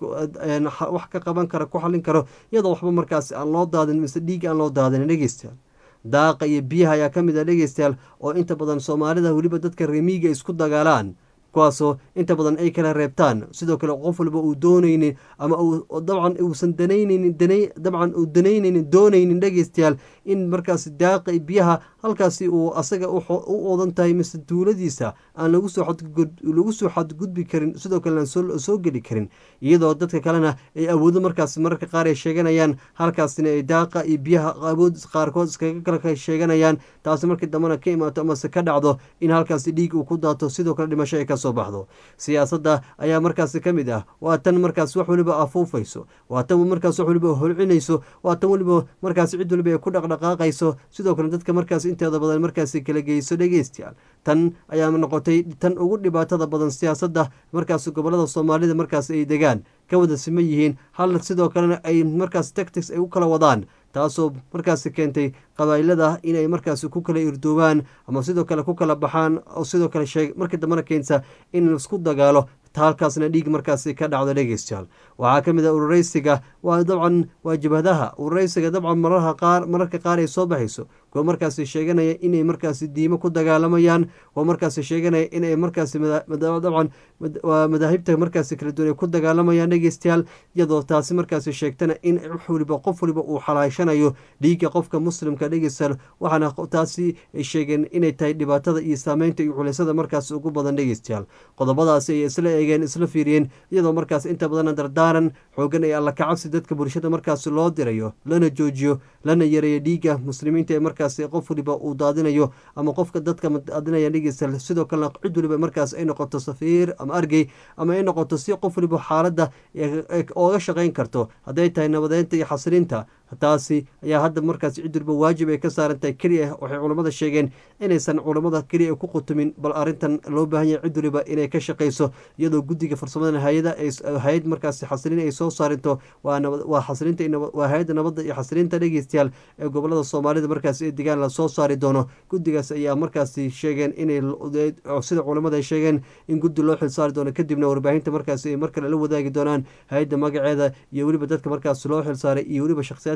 wax ka qaban kara ku xallin karo iyadoo waxba markaasi aan loo daadin mise dhiig aan loo daadin dhegeystayaal. daaqa iyo biyaha ayaa ka mid ah dhegeystayaal oo inta badan soomaalida weliba dadka remiiga isku dagaalaan, kuwaasoo inta badan ay kala reebtaan, sidoo kale qof walba uu doonaynin ama dabcan uusan danaynaynin dabcan uu danaynaynin doonaynin dhegeystayaal in markaasi daaqa biyaha halkaasi uu asaga u oodan tahay mise duuladiisa aan lagu soo lagu soo xadgudbi karin, sidoo kalena soo geli karin, iyadoo dadka kalena ay awoodo markaasi mararka qaar ay sheeganayaan halkaasina ay daaqa iyo biyaha awood qaarkood iskaga kala sheeganayaan, taasi markii dambena ka imaato amase ka dhacdo in halkaasi dhiig uu ku daato, sidoo kale dhimasho ay kasoo baxdo. siyaasadda ayaa markaasi ka mid ah, waa tan markaas wax waliba afuufayso, waa tan markaas wax waliba holcinayso, waa tan waliba markaas cid waliba ay ku dhaqdhaqaaqayso, sidoo kale dadka markaas inteeda badan markaasi kala geyso dhegeystayaal. tan ayaa noqotay tan ugu dhibaatada badan siyaasadda markaasi gobolada soomaalida markaas ay degaan ka wada siman yihiin, hal sidoo kalena ay markaas tactics ay u kala wadaan, taasoo markaasi keentay qabaa'ilada inay markaasi ku kala irdoobaan ama sidoo kale ku kala baxaan, oo sidoo kale sheeg markii dambena keenta in laisku dagaalo, halkaasna dhiig markaasi ka dhacdo dhegeystayaal. waxaa ka mid ah urureysiga, waa dabcan waa jabhadaha urureysiga dabcan mararka qaar mararka qaar ay soo baxayso kuwa markaasi sheeganaya inay markaasi diimo ku dagaalamayaan, kuwa markaasi sheeganaya inay markaasi dabcan waa madaahibta markaasi kala duwan ay ku dagaalamayaan dhegeystayaal, iyadoo taasi markaasi sheegtana in wax waliba qof waliba uu xalaashanayo dhiigga qofka muslimka dhegeystayaal. waxaana taasi ay sheegeen inay tahay dhibaatada iyo saameynta iyo culeysada markaasi ugu badan dhegeystayaal. qodobadaasi ay isla eegeen isla fiiriyeen, iyadoo markaas inta badana dardaaran xoogan ee alla kacabsi dadka bulshada markaasi loo dirayo, lana joojiyo lana yareeyo dhiigga muslimiinta ee markaasi qof waliba uu daadinayo ama qofka dadka daadinaya dhegeystayaal. sidoo kalena cid waliba markaas ay noqoto safiir ama argey ama ay noqoto si qof waliba xaaladda ooga shaqeyn karto, hadday tahay nabadeynta iyo xasilinta. taasi ayaa hadda markaas cid waliba waajib ay ka saaran tahay keliya. waxay culammada sheegeen inaysan culammada keliya ku qutumin, bal arrintan loo baahan yahay cid waliba inay ka shaqeyso, iyadoo guddiga farsamada hay-ada hay-ad markaasi xasilin ay soo saarinto waa xasilinta waa hay-adda nabadda iyo xasilinta dhegeystayaal ee gobolada soomaalida markaasi ee degaan la soo saari doono. guddigaas ayaa markaasi sheegeen inay sida culammada ay sheegeen in guddi loo xil saari doono, kadibna warbaahinta markaasi ay mar kale la wadaagi doonaan hay-adda magaceeda iyo weliba dadka markaasi loo xil saaray iyo weliba shakhsiyaad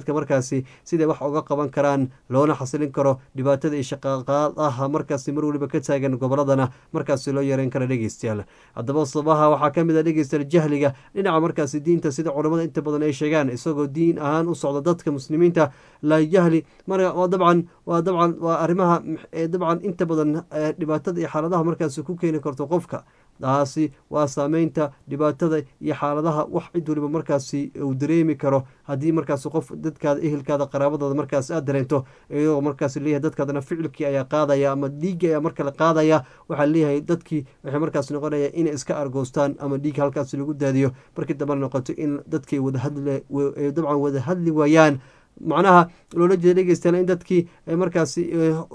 dadka markaasi siday wax uga qaban karaan loona xasilin karo dhibaatada iyo shaqaqaadaha markaasi mar waliba ka taagan goboladana markaasi loo yareyn kara dhegeystayaal haddaba sababaha waxaa ka mid a dhegeystayaal jahliga dhinaca markaasi diinta sida culamada inta badan ay sheegaan isagoo diin ahaan u socda dadka muslimiinta la jahli waa dabcan waa dabcan waa arrimaha dabcan inta badan dhibaatada iyo xaaladaha markaasi ku keeni karto qofka taasi waa saameynta dhibaatada iyo xaaladaha wax cid waliba markaasi uu dareemi karo haddii markaasi qof dadkaada ehelkaada qaraabadooda markaas aad dareento iyagoo markaas leeyahay dadkaadana ficilkii ayaa qaadaya ama dhiigga ayaa markale qaadaya waxaa leeyahay dadkii waxay markaas noqonaya inay iska argoostaan ama dhiig halkaasi lagu daadiyo markii dambe noqoto in dadkay wadahadli dabcan wada hadli waayaan macnaha loola jeeda dhegeystayaal in dadkii ay markaasi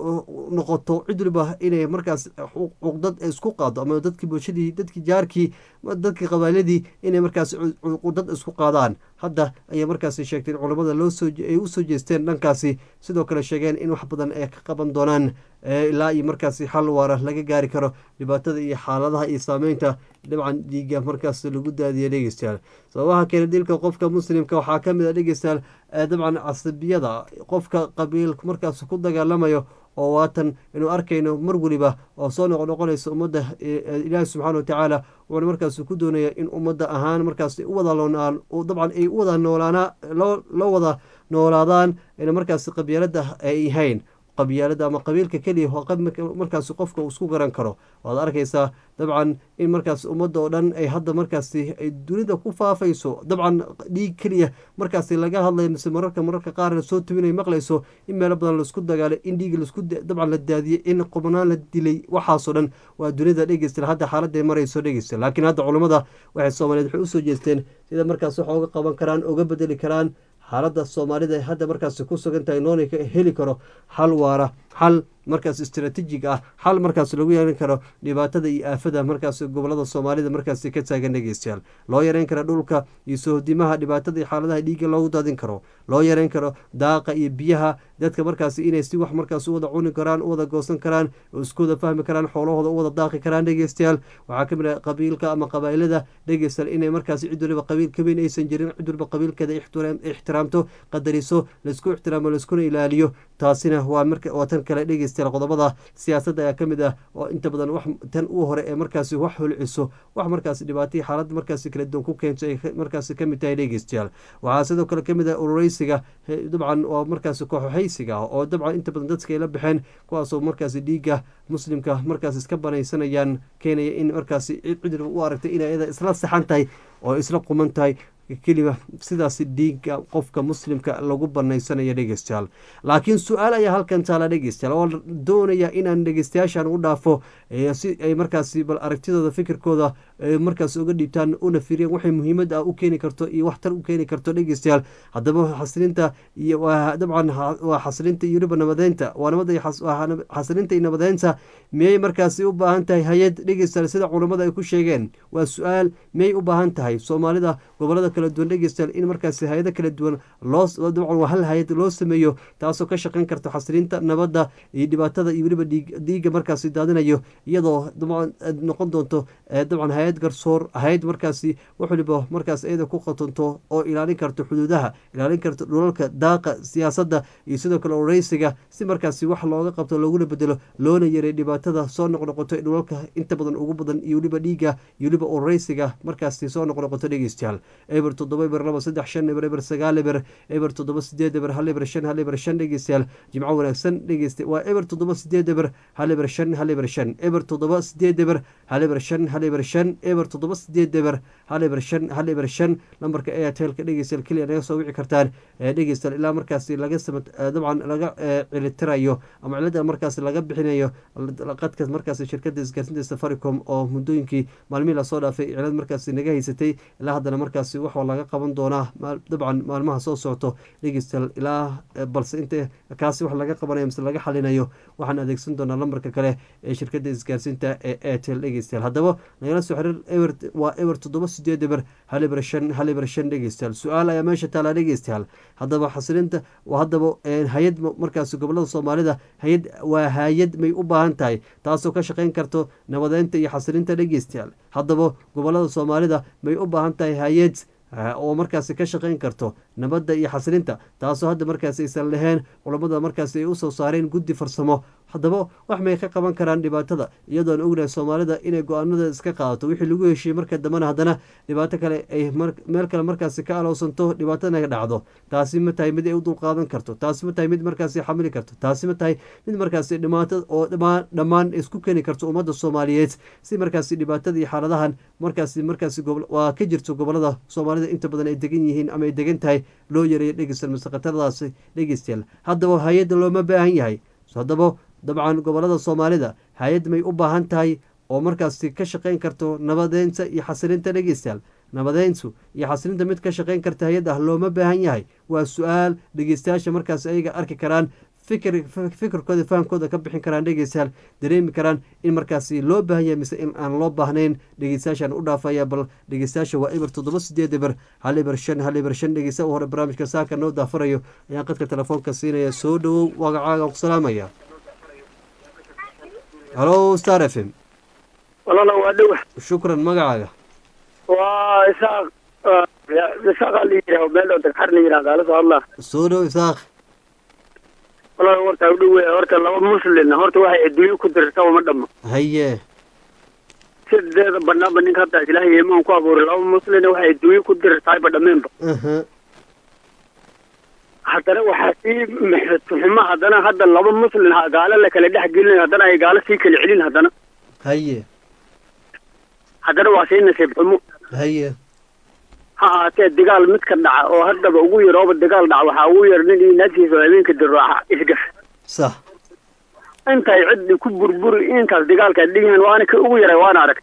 noqoto cid waliba inay markaas cuqdad isku qaado ama dadkii bulshadii dadkii jaarkii dadkii qabaaladii inay markaas cuqdad isku qaadaan hadda ayay markaasi sheegtay in culamada loosoo ay usoo jeesteen dhankaasi sidoo kale sheegeen in wax badan ay ka qaban doonaan ilaa iyo markaasi xal waara laga gaari karo dhibaatada iyo xaaladaha iyo saameynta dabcan dhiiga markaas lagu daadiya dhegeystayaal sababaha keena dilka qofka muslimka waxaa kamid a dhegeystayaal dabcan casabiyada qofka qabiil markaas ku dagaalamayo oo waatan inuu arkayno mar weliba oo soo noq noqonaysa ummadda ilaahi subxaana watacaala wuxuuna markaas ku doonaya in ummadda ahaan markaas uwada dabcan ay u wada noolaana loo wada noolaadaan ina markaas qabyaalada ay ahayn qabyaalada ama qabiilka keliya markaas qofka uu isku garan karo waad arkaysaa dabcan in markaas ummadda oo dhan ay hadda markaasi ay dunida ku faafayso dabcan dhiig keliya markaasi laga hadlayo mise mararka mararka qaar lasoo tubinay maqlayso in meelo badan laisku dagaalay in dhiig lasku dabcan la daadiyey in qubnaan la dilay waxaasoo dhan waa dunida dhegeysta hadda xaaladday marayso dhegeysta laakiin hadda culammada waxay soomaaliyeed waxay usoo jeesteen sida markaas wax uga qaban karaan uga bedeli karaan xaaladda soomaalida hadda markaasi ku sugan tahay loona heli karo xal waara xal markaas istaraatiijig ah xal markaas lagu yeelan karo dhibaatada iyo aafada markaas gobolada soomaalida markaasi ka taagan dhegeystayaal loo yareyn karo dhulka iyo sohdimaha dhibaatada iyo xaaladaha dhiigga loogu daadin karo loo yareyn karo daaqa iyo biyaha dadka markaasi inay si wax markaas u wada cuni karaan u wada goosan karaan oo isku wada fahmi karaan xoolahooda u wada daaqi karaan dhegeystayaal waxaa kamid ah qabiilka ama qabaa'ilada dhegeystayaal inay markaasi cid waliba qabiil ka weyn aysan jirin cid waliba qabiilkeeda ixtiraamto qadariso laisku ixtiraamo laiskuna ilaaliyo taasina waa marka waa tan kale dhegeystayaal qodobada siyaasadda ayaa kamid ah oo inta badan wax tan u hore ee markaasi wax hulciso wax markaasi dhibaatay xaalad markaasi kala duwan ku keento ay markaasi kamid tahay dhegeystayaal waxaa sidoo kale kamid ah urureysiga dabcan oo markaasi kooxohaysiga oo dabcan inta badan dadka ay la baxeen kuwaasoo markaasi dhiigga muslimka markaasi iska banaysanayaan keenaya in markaasi cid u aragtay inay iyada isla saxan tahay oo isla quman tahay keliya sidaas dhiigga qofka muslimka lagu banaysanayo dhegeystayaal laakiin su-aal ayaa halkan taala dhegeystayaal oo doonaya inaan dhegeystayaashan u dhaafo si ay markaasi bal aragtidooda fikirkooda markaas uga dhiibtaan una fiiriyaan waxay muhiimad ah u keeni karto iyo waxtar u keeni karto dhegeystayaal haddaba xasilinta iyo dabcan waa xasilinta iyo weliba nabadeynta waa nabada xasilinta iyo nabadeynta miyay markaasi u baahan tahay hay-ad dhegeystayaal sida culamada ay ku sheegeen waa su-aal miyay u baahan tahay soomaalida gobolada kala duwan dhegeystayaal in markaasi hay-ado kala duwan loo dabcan waa hal hay-ad loo sameeyo taasoo ka shaqeyn karta xasilinta nabadda iyo dhibaatada iyo weliba dhiigga markaasi daadinayo iyadoo dabcan noqon doonto dabcan hay-ad garsoor hay-ad markaasi wax waliba markaas iyada ku qatonto oo ilaalin karto xuduudaha ilaalin karto dhulalka daaqa siyaasadda iyo sidoo kale ureysiga si markaasi wax looga qabto looguna bedelo loona yareey dhibaatada soo noqnoqoto ee dhulalka inta badan ugu badan iyo weliba dhiigga iyo weliba ureysiga markaasi soo noqnoqoto dhegeystayaal eber toddoba eber laba saddex shan eber eber sagaal eber eber toddoba sideed eber hal eber shan hal eber shan dhegeystayaal jimco wanaagsan dhegeysta waa eber toddoba sideed eber hal eber shan hal eber shan eber toddoba sideed eber hal eber shan hal eber shan eber toddoba sideed eber hal eber shan hal eber shan lambarka airtelka dhegeystayaal keliya naga soo wici kartaan dhegeystayaal ilaa markaasi laga samad dabcan laga cilitirayo ama cilada markaasi laga bixinayo qadka markaasi shirkada isgaarsiinta safaricom oo muddooyinkii maalmihii lasoo dhaafay cilad markaasi naga haysatay ilaa haddana markaasi wax laga qaban doonaa dabcan maalmaha soo socoto dhegeystayaal ilaa balse inta kaasi wax laga qabanayo mise laga xalinayo waxaan adeegsan doonaa lambarka kale ee shirkada isgaarsiinta ee airtel dhegeystayaal haddaba nagala soo xiriir eber waa eber toddoba sideed eber hal eber shan hal eber shan dhegeystayaal su-aal ayaa meesha taalaa dhegeystayaal haddaba xasilinta haddaba hay-ad markaasi gobolada soomaalida hay-ad waa hay-ad may u baahan tahay taasoo ka shaqeyn karto nabadeynta iyo xasilinta dhegeystayaal haddaba gobolada soomaalida may u baahan tahay hay-ad oo markaasi ka shaqayn karto nabadda iyo xasilinta, taasoo hadda markaasi aysan lahayn culamada markaasi ay usoo saareen guddi farsamo. haddaba wax may ka qaban karaan dhibaatada, iyadoon ognahay soomaalida inay go-aanada iska qaadato wixii lagu heshiiyey, marka dambena haddana dhibaato kale ay meel kale markaasi ka alowsanto, dhibaatana dhacdo. taasi ma tahay mid ay u dulqaadan karto, taasi ma tahay mid markaasi xamili karto, taasi ma tahay mid markaasi dhimaato oo dhammaan isku keeni karto ummadda soomaaliyeed. si markaasi dhibaatada iyo xaaladahan markaasi markaasi waa ka jirto gobolada soomaalida inta badan ay degan yihiin ama ay degan tahay loo yareeyo dhegeystayaal masaqatadaasi dhegeystayaal. haddaba hay-adda looma baahan yahay. haddaba dabcan gobolada soomaalida hay-ad may u baahan tahay oo markaasi ka shaqayn karto nabadeynta iyo xasilinta dhegeystayaal. nabadeyntu iyo xasilinta mid ka shaqayn karta hay-ad ah looma baahan yahay. waa su-aal dhegeystayaasha markaas ayaga arki karaan, fikir fikirkooda fahamkooda ka bixin karaan dhegeystayaal, dareemi karaan in markaasi loo baahan yahay mise in aan loo baahnayn. dhegeystayaashaan u dhaafaya, bal dhegeystayaasha waa eber toddoba sideed eber hal eber shan hal eber shan. dhegeysta u hore barnaamijka saaka noo daafarayo ayaan qadka telefoonka siinaya. soo dhawow, magacaaga ku salaamaya. halo star f m. walaala waa dhowa. shukran. magacaaga? waa isaaq isaaqa la yidhaah meel oo dagxar la yidhahda ala soo hadlaa. soo dhow isaaq. walaal horta u dhowe horta laba muslin horta waxay adduunyo ku dirta uma dhama. haye sideeda banaanba ninka hadda ilaahay imaan ku abuuray laba muslin waxay adduunyo ku dirtaayba dhameenba. haddana waxaa sii maxxuma haddana hadda laba muslin gaalo la kala dhex gelin, haddana ay gaalo sii kala celin haddana. haye haddana waa sii nasiib xumo. haye ha ahaatee dagaal mid ka dhaca oo haddaba ugu yarooba dagaal dhaca waxaa ugu yar nin iyo naagtiisa oo habeenka diraaca isgaf. sax. intay ciddi ku burburi intaas dagaalka dhigaan waana ka ugu yaray waana arag.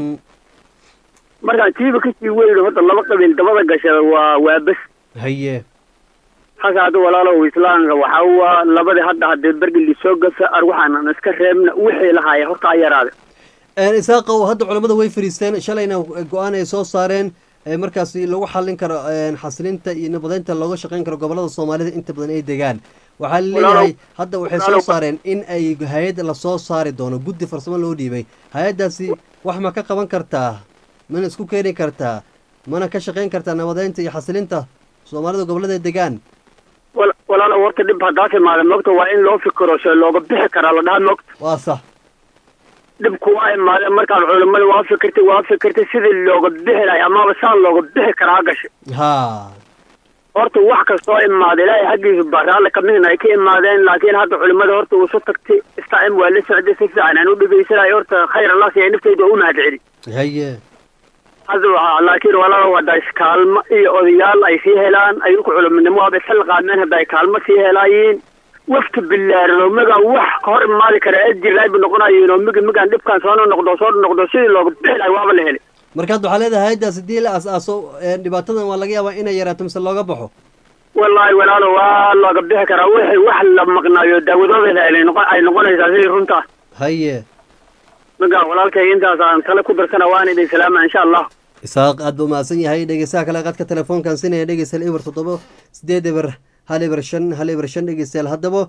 markaan tiiba kasii weyno horta laba qabiil dabada gasha waa waa bes. haye hasa hadda walaalow islaamka waxaa waa labadii hadda haddee bergi lisoo gasa ar waxaanan iska reebna wixii lahaaya horta a yaraada. isaaqa hadda culamada way fariisteen, shalayna go-aan ay soo saareen markaasi lagu xalin karo xasilinta iyo nabadeynta looga shaqeyn karo gobolada soomaalida inta badan ay degaan. waxaa laleeyahay hadda waxay soo saareen in ay hay-ad lasoo saari doono, guddi farsamo loo dhiibay. hay-addaasi wax ma ka qaban kartaa, mana isku keeni kartaa, mana ka shaqeyn kartaa nabadeynta iyo xasilinta soomaalida gobolada degaan. walaala horta dhib haddaas imaada mogta waa in loo fikiro se looga bixi karaa la dhaha mogta. waa sax. dhibku waa imaadeen markaan culimada waa fikirtay waa fikirtay sidii looga bixi lahay amaaba saan looga bixi karaa gashay. ha horta wax kastoo imaada ilaahay xaggiisa baraalle kamidna ay ka imaadeen, laakiin hadda culimada horta uusu tagtay istacim waa la socday si fiican aan u dhegeysanay horta khayr allah siya naftayda u mahad celi. haye hadda waxaa laakiin walaala wada kaalmo iyo odayaal ay sii helaan ayuku culiminimo waaba isla qaadmeen hadda ay kaalmo sii helaayiin wafti bilaarado magaan wax ka hor imaadi kara ajirlaayba noqonayiin oo migi migaan dhibkaan soo noqdo soo noqdo sidii looga bixi lahay waaba la helay. marka hadda waxaa leedahay hay-addaas haddii la as-aaso dhibaatadan waa laga yaabaa inay yaraato mise looga baxo. wallaahi walaalo waa looga bixi karaa wixii wax la maqnaayo daawadoodeeda ay noqonaysaa sidii runtaa. haye magaan walaalkay intaas aan tale ku darsana waan idin salaama insha allah. isaaq aad buu mahadsan yahay. dhegeystaha kale qadka telefoonkan sinaya dhegeystayaal eber toddoba sideed eber hal eber shan hal eber shan. dhegeystayaal haddaba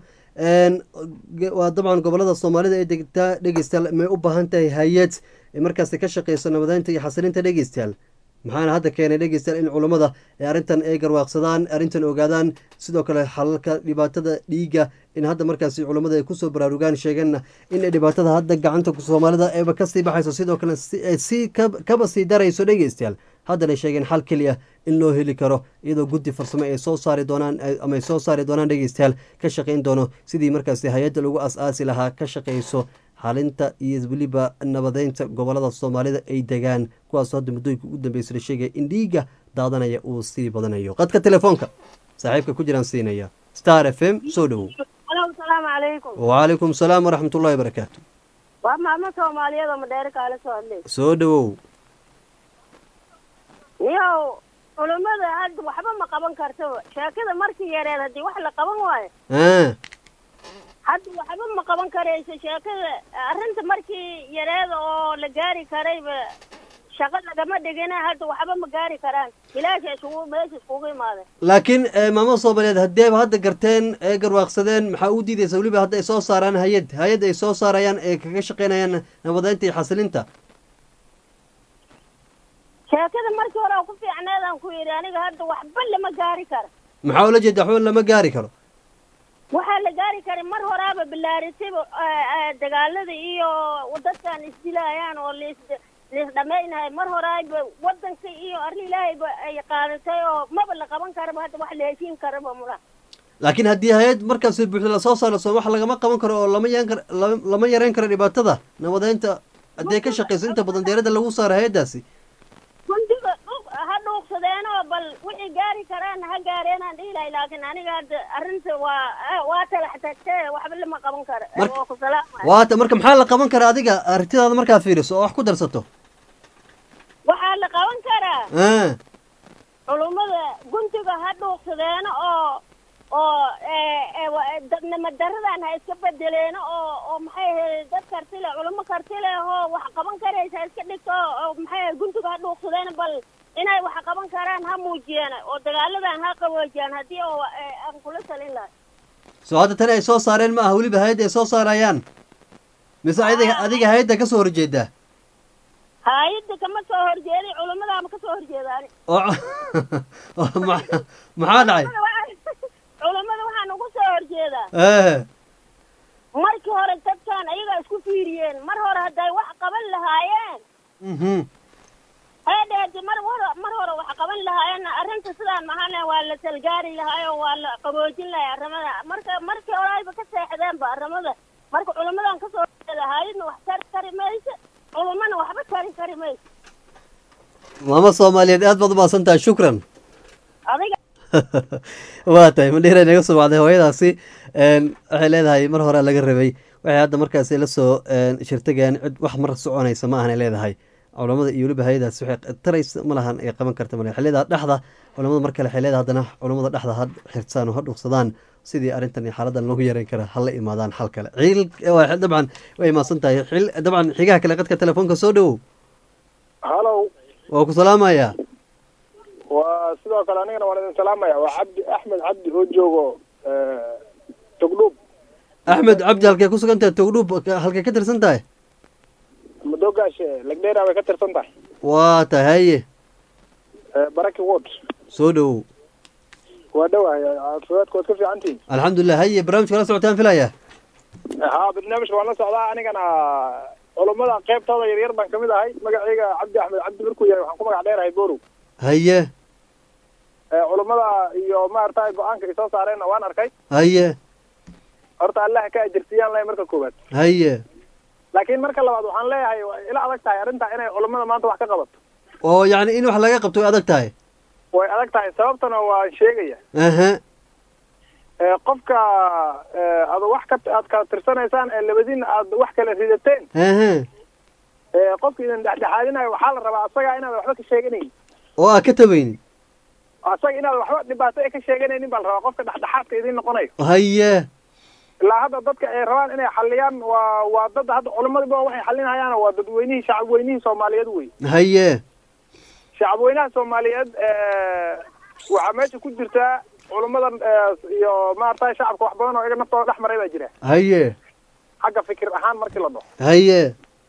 waa dabcan gobolada soomaalida ee degtaa dhegeystayaal may u baahan tahay hay-ad markaasi ka shaqeyso nabadeynta iyo xasilinta dhegeystayaal. maxaana hadda keenay dhegeystayaal in culammada ee arrintan ay garwaaqsadaan, arrintan ogaadaan, sidoo kale xalalka dhibaatada dhiigga in hadda markaasi culammada ay kusoo baraarugaan, sheegeenna in dhibaatada hadda gacanta soomaalida ayba kasii baxayso, sidoo kale si kaba sii darayso dhegeystayaal. haddana sheegeen xal keliya in loo heli karo iyadoo guddi farsamo ay soo saari doonaan ama ay soo saari doonaan dhegeystayaal ka shaqeyn doono sidii markaasi hay-adda lagu as-aasi lahaa, ka shaqeyso xalinta iyo weliba nabadeynta gobolada soomaalida ay degaan, kuwaasoo hadda muddooyinka ugu dambeysa la sheegaya in dhiigga daadanaya uu sii badanayo. qadka telefoonka saaxiibka ku jiraan siinaya star f m. soo dhawow. asalaamu calaykum. wacalaykum salaam waraxmatullahi wabarakaatu. waa maamo soomaaliyeed oo madheere kaala soo hadlay. soo dhawow. niyow culimada hadda waxba ma qaban kartaba, sheekada markii yareed haddii wax la qaban waayo hadda waxba ma qaban karayso sheekada. arrinta markii yareeda oo la gaari karayba shaqo lagama dhigina, hadda waxba ma gaari karaan, ilaasha isugu meesha iskugu imaadeen. laakiin maamo soomaaliyeed haddeeba hadda garteen ee garwaaqsadeen, maxaa u diidaysa weliba hadda ay soo saaraan hay-ad hay-ad ay soo saarayaan ee kaga shaqeynayaan nabadeynta iyo xasilinta. sheekada markii hore ku fiicneedaan ku yidhi aniga hadda waxba lama gaari karo maxaa ula jeeda waxba lama gaari karo waxaa la gaari karay mar horaaba bilaaritayba dagaalada iyo dadkan isdilaayaan oo lis lisdhamaynahay mar horaaba wadanka iyo arrin ilaahayba ay qaadatay oo maba la qaban karaba hadda wax la heshiin karaba mula laakiin haddii hay-ad markaas buuxda lasoo saaro soo wax lagama qaban karo oo lama yaan kar lama yareyn karo dhibaatada nabadeynta haddee ka shaqeyso inta badan deerada lagu saaro hay-addaasi gundiga ha dhuuqsadeenoo bal wixii gaari karaan ha gaareenaan dhihi lahay laakiin aniga hadda arrinta waa waa talax tagtee waxba lama qaban karo oo ku salaamay waata marka maxaa la qaban karaa adiga arrintidaada markaad fiiriso oo wax ku darsato waxaa la qaban karaa culummada guntiga ha dhuuqsadeeno oo oo dadnimo daradan ha iska bedeleeno oo oo maxay ahayd dad kartile culummo kartile oo wax qaban karaysa iska dhigto oo maxay ahayd guntiga ha dhuuqsadeeno bal inay wax qaban karaan ha muujiyeen oo dagaaladan ha qaboojiyaan haddii oo aan kula talin lahay soo hadda tani ay soo saareen ma aha weliba hay-adda ay soo saarayaan mise adiga adiga hay-adda kasoo horjeedaa hay-adda kama soo horjeeday culummadaama kasoo horjeedaani oo maxaa dhacay culummada waxaan ugu soo horjeedaa ee markii hore dadkan ayagaa isku fiiriyeen mar hore hadday wax qaban lahaayeen mhm heedheedi mar hore mar hore wax qaban lahaayeen arrinta sidaan mahane waa la talgaari lahaayoo waa la qaboojin lahay arrimada marka markii hore ayba ka seexdeenba arrimada marka culummadan kasoo horjeeda hay-adna wax tari kari mayso culummana waxba tari kari mayso maama soomaaliyeed aad baad umaasan tahay shukran adiga waa tahay madheera inaga soo wacday hooyadaasi waxay leedahay mar hore laga rabay waxay hadda markaasi la soo shirtageen cid wax mar soconaysa ma ahanay leedahay culamada iyo weliba hay-adaasi waxay taraysa ma lahan ay qaban karta male waxay leedahay dhexda culamada mar kale waxay leedahay haddana culamada dhexda ha xirtaan oo ha dhuuqsadaan sidii arrintan iyo xaaladan loogu yareyn kara hala imaadaan xal kale ciil dabcan way imaadsan tahay xil dabcan xigaha kale qadka telefoonka soo dhowow halow waa ku salaamayaa waa sidoo kale anigana waan idin salaamaya waa cabdi axmed cabdi oo joogo togdhuub axmed cabdi halkay ku sugan tahay togdhuub halkay ka tirsan tahay madogaashe lagdheera way ka tirsan tahay waa tahay haye baraki ward soo dhowow waa dhawahay caafimaadka waad ka fiican tihiin alxamdulilah haye barnaamijka la socotaan filaya ha barnaamijka waan la socdaa anigana culummada qeybtooda yaryar baan kamid ahay magacayga cabdi axmed cabdi markuu yahay waxaan ku magac dheerahay borow haye culummada iyo maaragtay go-aanka ay soo saareenna waan arkay haye horta allaha ka ajirsiiyaan lahay marka koowaad haye laakiin marka labaad waxaan leeyahay ila adag tahay arrintaa inay culummada maanta wax ka qabato oo yacni in wax laga qabto way adag tahay way adag tahay sababtana waan sheegaya aha qofka aad wax ka aad kala tirsanaysaan ee labadiina aad wax kala ridateen aha qofka idin dhexdhexaadinayo waxaa la rabaa asaga inaad waxba ka sheeganaynin oo aad ka tabaynin asaga inaad waxba dhibaato ee ka sheeganaynin baa la rabaa qofka dhexdhexaadka idin noqonayo haye ilaa hadda dadka ay rabaan inay xaliyaan waa waa dad hadda culimmadiiba waxay xalinayaan waa dadweynihii shacab weynihii soomaaliyeed wey haye shacab weynaha soomaaliyeed waxaa meesha ku jirtaa culummadan iyo maaragtay shacabka wax badan oo iyaga naftooda dhex maray baa jira haye xagga fikir ahaan markii la dhaho haye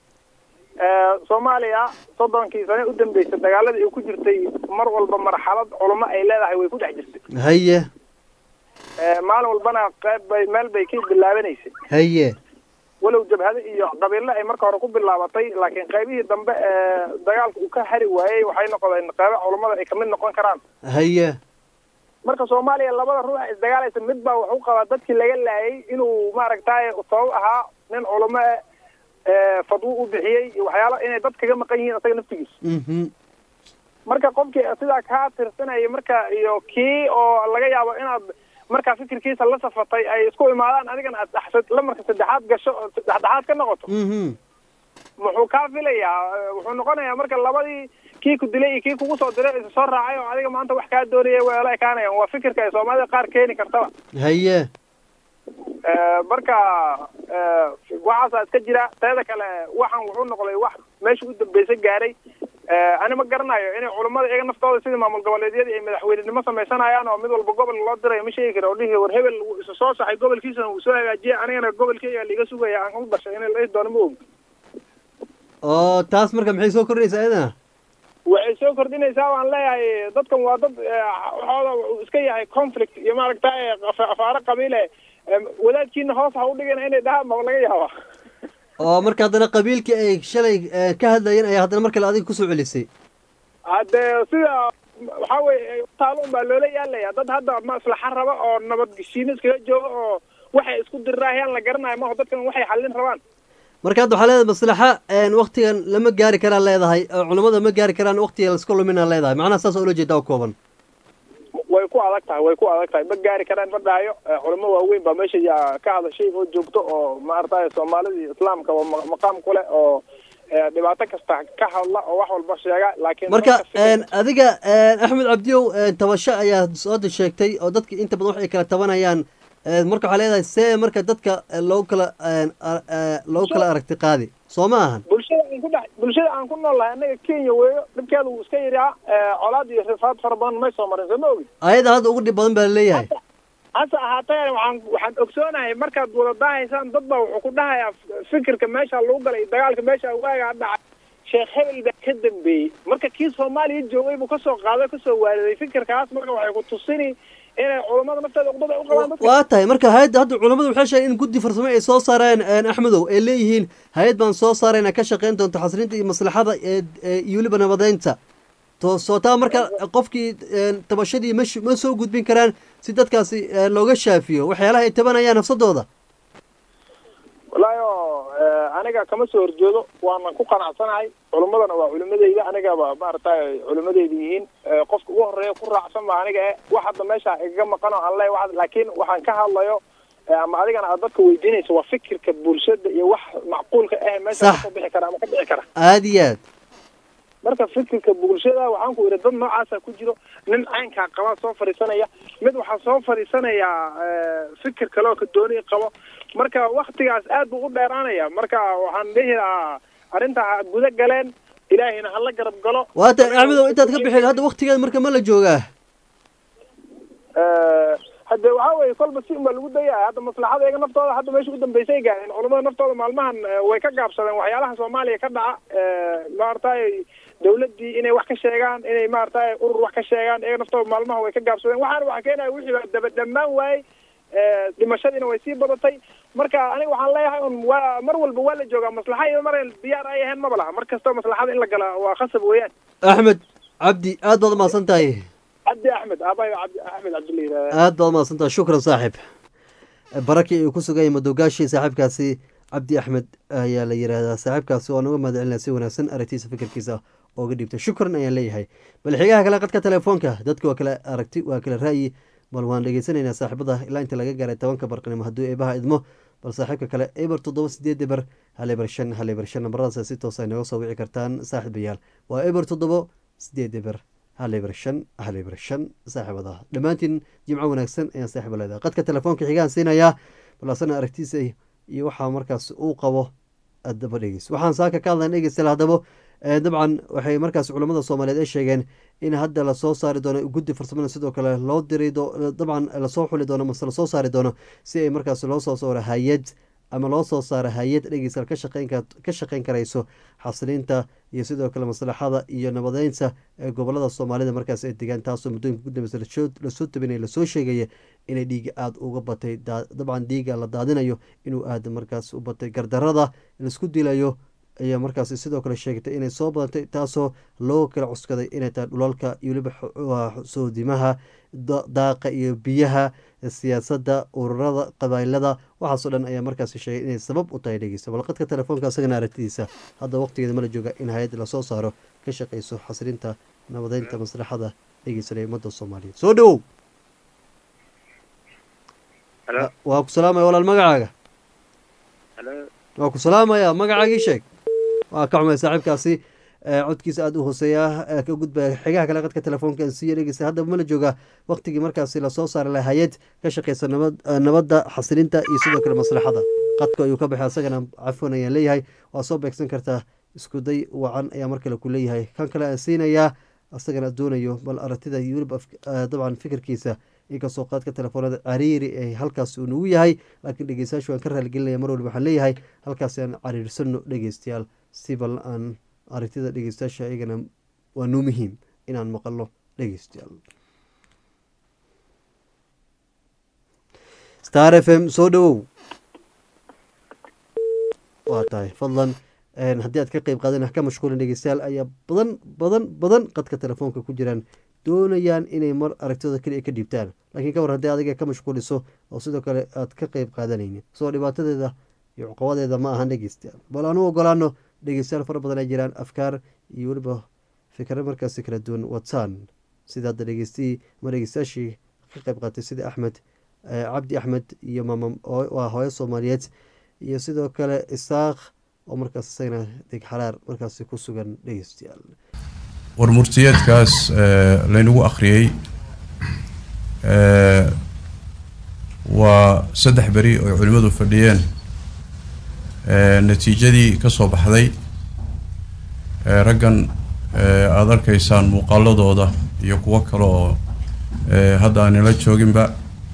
soomaaliya soddonkii sane u dambeysay dagaaladii ay ku jirtay mar walba marxalad culummo ay leedahay way ku dhex jirtay haye maalin walbana qayb bay meel bay ka bilaabanaysay haye walow jabhado iyo qabiilo ay marka hore ku bilaabatay laakiin qaybihii dambe ee dagaalka uu ka hari waayey waxay noqdeen qaybo culummada ay kamid noqon karaan haye marka soomaaliya labada ruux isdagaalaysa mid baa wuxuu qabaa dadkii laga laayay inuu maaragtay sabab ahaa nin culummo fadwo u bixiyey waxyaalo inay dad kaga maqan yihiin asaga naftigiisa marka qofkii sidaa kaa tirsanaya marka iyo kii oo laga yaabo inaad markaa fikirkiisa la safatay ay isku imaadaan adigana aad lamarka saddexaad gasho oo dhexdhexaad ka noqoto muxuu kaa filayaa wuxuu noqonayaa marka labadii kii ku dilay iyo kii kugu soo diray isa soo raacay oo adiga maanta wax kaa doonayay way la ekaanayaan waa fikirka ay soomaalida qaar keeni kartaba haye marka waxaasaa iska jira teeda kale waxaan wuxuu noqday wax meesha u dambeysa gaaray ani ma garanayo inay culummada iyaga naftooda sidii maamul goboleedyadii ay madaxweynenimo samaysanayaan oo mid walba gobol loo dirayo ma sheegi kara oo dhihi war hebel wuu isa soo saxay gobolkiisana wuu soo hagaajiyay anigana gobolkeyga liiga sugaya aan u dhashay inay la doono ma og oo taas marka maxay soo kordhinaysaa iyadana waxay soo kordhinaysaa waan leeyahay dadkan waa dad waxooda iska yahay conflict iyo maaragtay afaaro qabiile wadaadkiina hoos ha u dhigana inay dhahaan ma laga yaaba oo marka haddana qabiilkii ay shalay ka hadlayeen ayaa haddana mar kale adiga kusoo celisay hadde sida waxaa weye taalo un baa loola yaalaya dad hadda maslaxa raba oo nabadgeshiino iskaga jooga oo waxay isku diriraahayaan la garanayo maho dadkan waxay xallin rabaan marka hadda waxaa leedahay maslaxa waktigan lama gaari karaan leedahay culamada ma gaari karaan waktiga laiska luminaan leedahay macnaha saas oo ula jeedaa kooban way ku adag tahay way ku adag tahay ma gaari karaan ma dhahayo culamo waaweyn baa meesha ka hadashay oo joogto oo maaragtay soomaalida iyo islaamka waa maqaam ku leh oo dhibaato kasta ka hadla oo wax walba sheega laakiin marka adiga axmed cabdiyow tabasho ayaa sooda sheegtay oo dadka inta badan wax ay kala tabanayaan marka waxaa leedahay see marka dadka loo kala loo kala aragti qaadi soo ma ahan bulshada aan ku dhex bulshada aan ku noolahay annaga kenya weeyo dhibkeeda wuu iska yaraa colaad iyo rifaad fara badan may soo marin soo ma ogin ayada hadda ugu dhib badan baa laleeyahay hase ahaatee waxaan waxaan ogsoonahay markaad wada daahaysaan dad baa wuxuu ku dhahayaa fikirka meesha lagu galay dagaalka meesha waagaa dhacay sheekh hebel baa ka dambeeyey marka kii soomaaliya joogay buu kasoo qaaday kasoo waariday fikirkaas marka waxay ku tusini inay culamada nafteeda uqdada u qabaan dadka waa tahay marka hay-adda hadda culamadu waxay sheegeen in guddi farsamo ay soo saareen axmedow ay leeyihiin hay-ad baan soo saarayna ka shaqayn doonta xasrinta iyo maslaxada iyo weliba nabadeynta to soo taa marka qofkii tabashadii ma ma soo gudbin karaan si dadkaasi looga shaafiyo waxyaalaha ay tabanayaan nafsadooda wallaahi oo aniga kama soo horjeedo waana ku qanacsanahay culimadana waa culimadeyda anigaba maaragtay culimadeyda yihiin qofka ugu horeeya ku raacsan ba aniga e wax hadda meesha igaga maqan oo aan leeyahay wax laakiin waxaan ka hadlayo ama adigana aad dadka weydiinayso waa fikirka bulshada iyo wax macquulka ah meesha ka bixi kara ama ka bixi kara aad iyo aad marka fikirka bulshada waxaan ku yidhi dad noocaasa ku jiro nin caynkaa qaba soo fadhiisanaya mid waxaa soo fadhiisanayaa fikir kale oo ka dooni qabo marka waktigaas aad buu u dheeraanaya marka waxaan dhihi lahaa arrinta ha guda galeen ilaahayna hala garab galo waa tahay axmedow intaad ka bixin hadda waktigeeda marka ma la joogaa hadde waxaa weye kolba si unbaa lagu dayaya hadda maslaxada iyaga naftooda hadda meesha u dambeysay gaareen culamada naftooda maalmahan way ka gaabsadeen waxyaalaha soomaaliya ka dhaca maaragtay dawladdii inay wax ka sheegaan inay maaragtay urur wax ka sheegaan iyaga naftooda maalmaha way ka gaabsadeen waxaana waxa keenaya wixii baa daba dhammaan waayey dhimashadiina way sii badatay marka aniga waxaan leeyahay un waa mar walba waa la joogaa maslaxa iyo mar diyaar ay ahayn maba laha mar kastoo maslaxada in la gala waa khasab weeyaan axmed cabdi aad baad umahadsan tahay cabdi axmed aabahay cabdi axmed cabdilla yidhahda aad baad umahadsan tahay shukran saaxib barakii uu ku sugaya madogaashi saaxiibkaasi cabdi axmed ayaa la yidhaahdaa saaxiibkaasi waan uga mahad celinaya si wanaagsan aragtiisa fikirkiisa ooga dhiibtay shukran ayaan leeyahay bal xigaha kale qadka telefoonka dadka waa kala aragti waa kala ra'yi bal waan dhegeysanaynaa saaxiibada ilaa inta laga gaaray tobanka barqanimo hadduu eebaha idmo bal saaxiibka kale eber toddoba sideed eber hal eber shan hal eber shan nambaradaas si toosa inaga soo wici kartaan saaxiibayaal waa eber toddoba sideed eber hal eber shan hal eber shan saaxiibada dhammaantiin jimco wanaagsan ayaan saaxiiba leedahay qadka telefoonka xigaan siinayaa bal asana aragtiisa iyo waxaa markaas uu qabo adaba dhegeys waxaan saaka ka hadlan dhegeystal haddaba dabcan waxay markaas culamada soomaaliyeed ay sheegeen in hadda lasoo saari doono guddi farsamada sidoo kale loo diray dabcan lasoo xuli doono mase lasoo saari doono si ay markaas loo soo saaro hay-ad ama loo soo saaro hay-ad dhegeysal ka shaqeyn ka shaqeyn karayso xasiliinta iyo sidoo kale maslaxada iyo nabadeynta ee gobolada soomaalida markaas ay degaan taasoo muddooyinka ugu dambeysa lasoo tabinaya lasoo sheegaya inay dhiiga aada uga batay dabcan dhiiga la daadinayo inuu aada markaas u batay gardarada laisku dilayo ayaa markaasi sidoo kale sheegtay inay soo badantay taasoo loo kala cuskaday inay tahay dhulalka iyo weliba soodimaha daaqa iyo biyaha siyaasadda ururada qabailada waxaasoo dhan ayaa markaasi sheegay inay sabab u tahay dhegeysa balqadka telefoonka isagana aragtidiisa hadda waqtigeeda mala jooga in hay-ad lasoo saaro ka shaqeyso xasrinta nabadeynta maslaxada dhegeysanay ummadda soomaaliyeed soo dhawow waa ku salaamaya walaal magacaaga waa ku salaamaya magacaagii sheeg waa ka xumay saaxiibkaasi codkiisa aada u hooseeya ka gudbaya xigaha kale qadka telefoonka siiya dhegeysta haddaba mala jooga waqtigii markaasi lasoo saari laha hay-ad ka shaqeysa nabad nabadda xasilinta iyo sidoo kale maslaxada qadka ayuu ka baxay asagana cafwan ayaan leeyahay waa soo beegsan kartaa iskuday wacan ayaa mar kale ku leeyahay kan kale aan siinayaa asagana doonayo bal aragtida iyo weliba dabcan fikirkiisa inkastoo qaadka telefoonada cariiri ay halkaas uu nagu yahay laakiin dhegeystayaashu waan ka raaligelinaya mar waliba waxaan leeyahay halkaasi aan cariirsano dhegeystayaal si bal aan aragtida dhegeystayaasha iyagana waa noo muhiim inaan maqalno dhegeystayaal. Star F M soo dhawow. waa tahay fadlan haddii aad ka qeyb qaadan ka mashquulin dhegeystayaal ayaa badan badan badan qadka telefoonka ku jiraan doonayaan inay mar aragtida kaliya ka dhiibtaan, laakiin ka war haddii adiga ka mashquuliso oo sidoo kale aad ka qeyb qaadanaynin soo dhibaatadeeda iyo cuqabadeeda ma ahan dhegeystayaal. bal aanu ogolaano dhegeystayaal fara badan ay jiraan afkaar iyo weliba fikra markaasi kala duwan wataan, sida hadda dhegeystii ma dhegeystayaashii ka qeyb qaatay sida axmed cabdi axmed iyo maama waa hooyo soomaaliyeed iyo sidoo kale isaaq oo markaas isagana deg xaraar markaasi ku sugan dhegeystayaal. war murtiyeedkaas laynagu akhriyey waa saddex beri oo culimmadu fadhiyeen, natiijadii ka soo baxday raggan aada arkaysaan muuqaaladooda iyo kuwo kale oo hadda aanila jooginba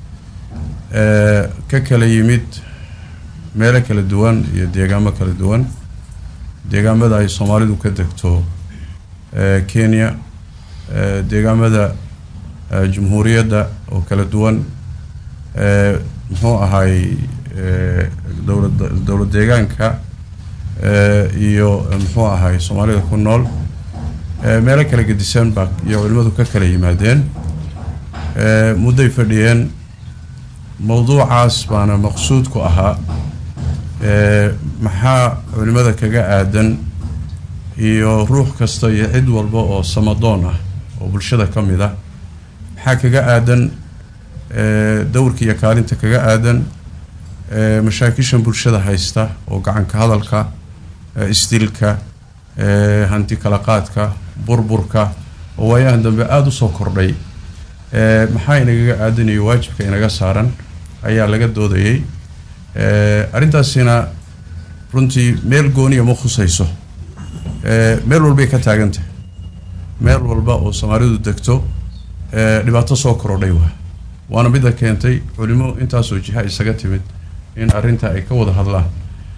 ka kala yimid meelo kala duwan iyo deegaamo kala duwan. deegaamada ay soomaalidu ka degto Kenya, deegaamada jumhuuriyadda oo kala duwan, muxuu ahay dowlad dowlad deegaanka iyo muxuu ahay soomaalida ku nool meelo kala gedisan baa iyo culimadu ka kala yimaadeen, mudday fadhiyeen. mowduucaas baana maqsuud ku ahaa maxaa culimada kaga aadan iyo ruux kasta iyo cid walba oo samadoon ah oo bulshada ka mid ah maxaa kaga aadan dowrka iyo kaalinta kaga aadan mashaakishan bulshada haysta oo gacanka hadalka, isdilka, hanti kala qaadka, burburka oo waayahan dambe aada u soo kordhay, maxaa inagaga aadan iyo waajibka inaga saaran ayaa laga doodayay. arrintaasina runtii meel gooniya ma khusayso, meel walbay ka taagan tahay. meel walba oo soomaalidu degto dhibaato soo korodhay waa waana midda keentay culimo intaasoo jiha isaga timid in arrinta ay ka wada hadlaan.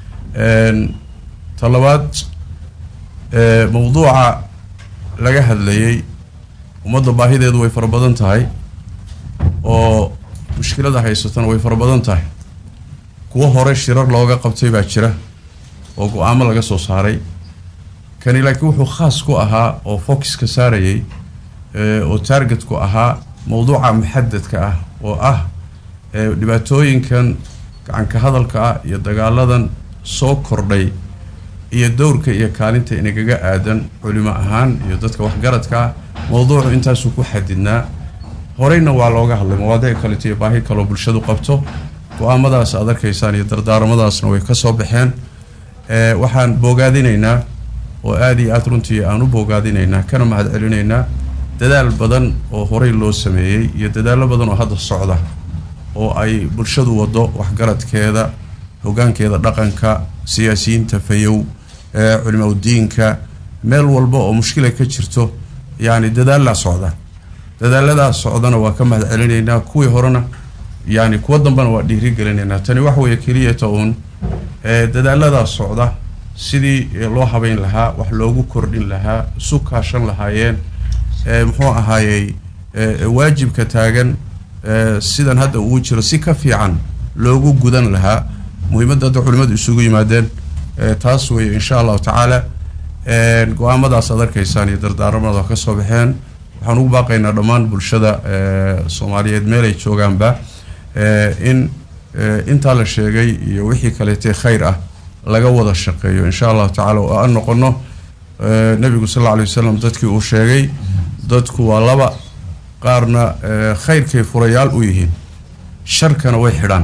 ta labaad, mowduuca laga hadlayay ummadda baahideedu way fara badan tahay oo mushkilada haysatana way fara badan tahay. kuwo hore shirar looga qabtay baa jira oo go-aamo laga soo saaray, kani laakiin wuxuu khaas ku ahaa oo focuska saarayay oo target ku ahaa mowduuca muxadadka ah oo ah dhibaatooyinkan gacanka hadalka ah iyo dagaaladan soo kordhay iyo dowrka iyo kaalinta inagaga aadan culimo ahaan iyo dadka waxgaradka ah. mowduucu intaasuu ku xadidnaa, horeyna waa looga hadlay mawaadiic kaleto iyo baahi kaloo bulshadu qabto. go-aamadaas aad arkaysaan iyo dardaaramadaasna way ka soo baxeen. waxaan boogaadinaynaa oo aada iyo aada runtii aan u boogaadinaynaa kana mahad celinaynaa dadaal badan oo horey loo sameeyey iyo dadaallo badan oo hadda socda oo ay bulshadu wado, waxgaradkeeda, hoggaankeeda dhaqanka, siyaasiyiinta fayow, culimaa udiinka, meel walba oo mushkila ka jirto yacni dadaalaa socda. dadaaladaa socdana waa ka mahad celinaynaa, kuwii horena yani kuwa dambena waa dhiiri gelinaynaa. tani wax weeye keliyata uun dadaaladaa socda sidii loo habeyn lahaa, wax loogu kordhin lahaa, isu kaashan lahaayeen, muxuu ahaayey waajibka taagan sidan hadda uu jiro si ka fiican loogu gudan lahaa. muhiimadda hadda culimadu isugu yimaadeen taas weeye insha allahu tacaala. go-aamadaas aad arkaysaan iyo dardaaramada ka soo baxeen. waxaan ugu baaqaynaa dhammaan bulshada soomaaliyeed meel ay joogaanba in intaa la sheegay iyo wixii kaleetee khayr ah laga wada shaqeeyo insha allahu tacala oo aan noqono nabigu sal alla alay wasalam dadkii uu sheegay dadku waa laba, qaarna khayrkay furayaal u yihiin, sharkana way xidhaan.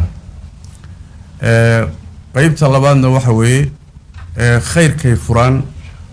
qeybta labaadna waxa weeye khayrkay furaan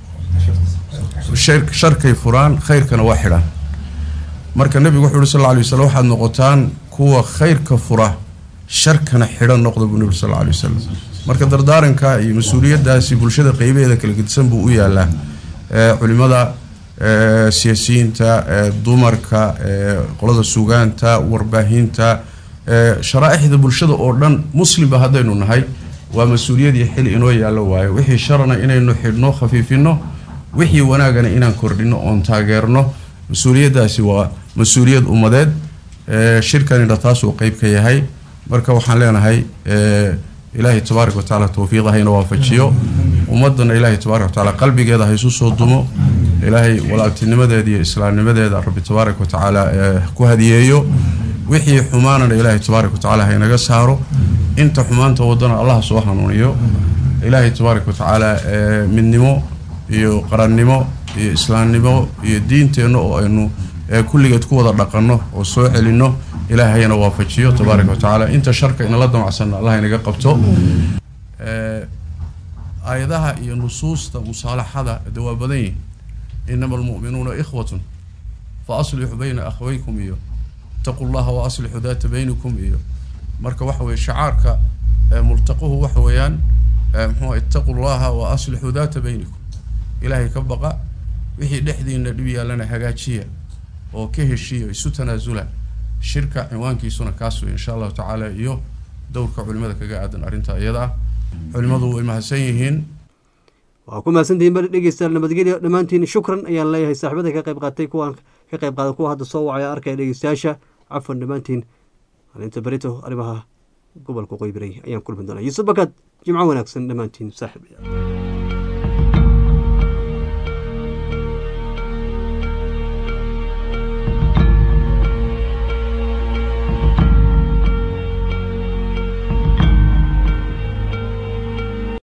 sharkay furaan, khayrkana waa xidhaan. marka nabigu wuxuu yidhi sal alla alay wasalam waxaad noqotaan kuwa khayrka fura sharkana xidhan noqda buu nabigu sal alla alay wasalam. marka dardaaranka iyo mas-uuliyaddaasi bulshada qeybaheeda kala gedisan buu u yaalaa. culimada, siyaasiyiinta, dumarka, qolada sugaanta, warbaahinta, sharaaixda bulshada oo dhan muslimba haddaynu nahay waa mas-uuliyad iyo xil inoo yaallo waayo. wixii sharana inaynu xidhno, khafiifino, wixii wanaagana inaan kordhino oon taageerno mas-uuliyaddaasi waa mas-uuliyad ummadeed shirkanina taasuu qeyb ka yahay marka waxaan leenahay ilaahay tabaaraka wa tacaala tawfiiqda hayna waafajiyo ummadana ilaahay tabaaraka wa tacaala qalbigeeda ha isu soo dumo ilaahay walaaltinimadeeda iyo islaamnimadeeda rabbi tabaaraka wa tacaala ku hadiyeeyo wixii xumaanana ilaahay tabaaraka wa tacaala haynaga saaro inta xumaanta wadana allah soo hanuuniyo ilaahay tabaaraka wa tacaala midnimo iyo qarannimo iyo islaamnimo iyo diinteenna oo aynu kulligeed ku wada dhaqanno oo soo celinno ilaahayna waafajiyo tabaaraka wa tacaala inta sharka inala damacsanna allah inaga qabto aayadaha iyo nusuusta musaalaxada dawaa badan yihiin inama almu'minuuna ikhwatun fa aslixuu bayna akhawaykum iyo ittaquu llaha wa aslixuu daata baynikum iyo marka waxa weeye shacaarka multaquhu waxa weeyaan muxuu ittaquu llaha wa aslixuu daata baynikum ilaahay ka baqa wixii dhexdiina dhib yaalana hagaajiya oo ka heshiiyo isu tanaasula shirka cinwaankiisuna kaas wey insha allahu tacaala iyo dowrka culimada kaga aadan arrinta iyada ah culimadu way mahadsan yihiin waa ku mahadsantihiin bal dhegeystayaal nabadgelyo dhammaantiin shukran ayaan leeyahay saaxiibada ka qayb qaatay kuwaan ka qayb qaaday kuwa hadda soo wacaya arkaya dhegeystayaasha cafwan dhammaantiin maalinta berito arrimaha gobolka qoybiray ayaan kulmi doonaa yuusuf bakad jimco wanaagsan dhammaantiin saaxiib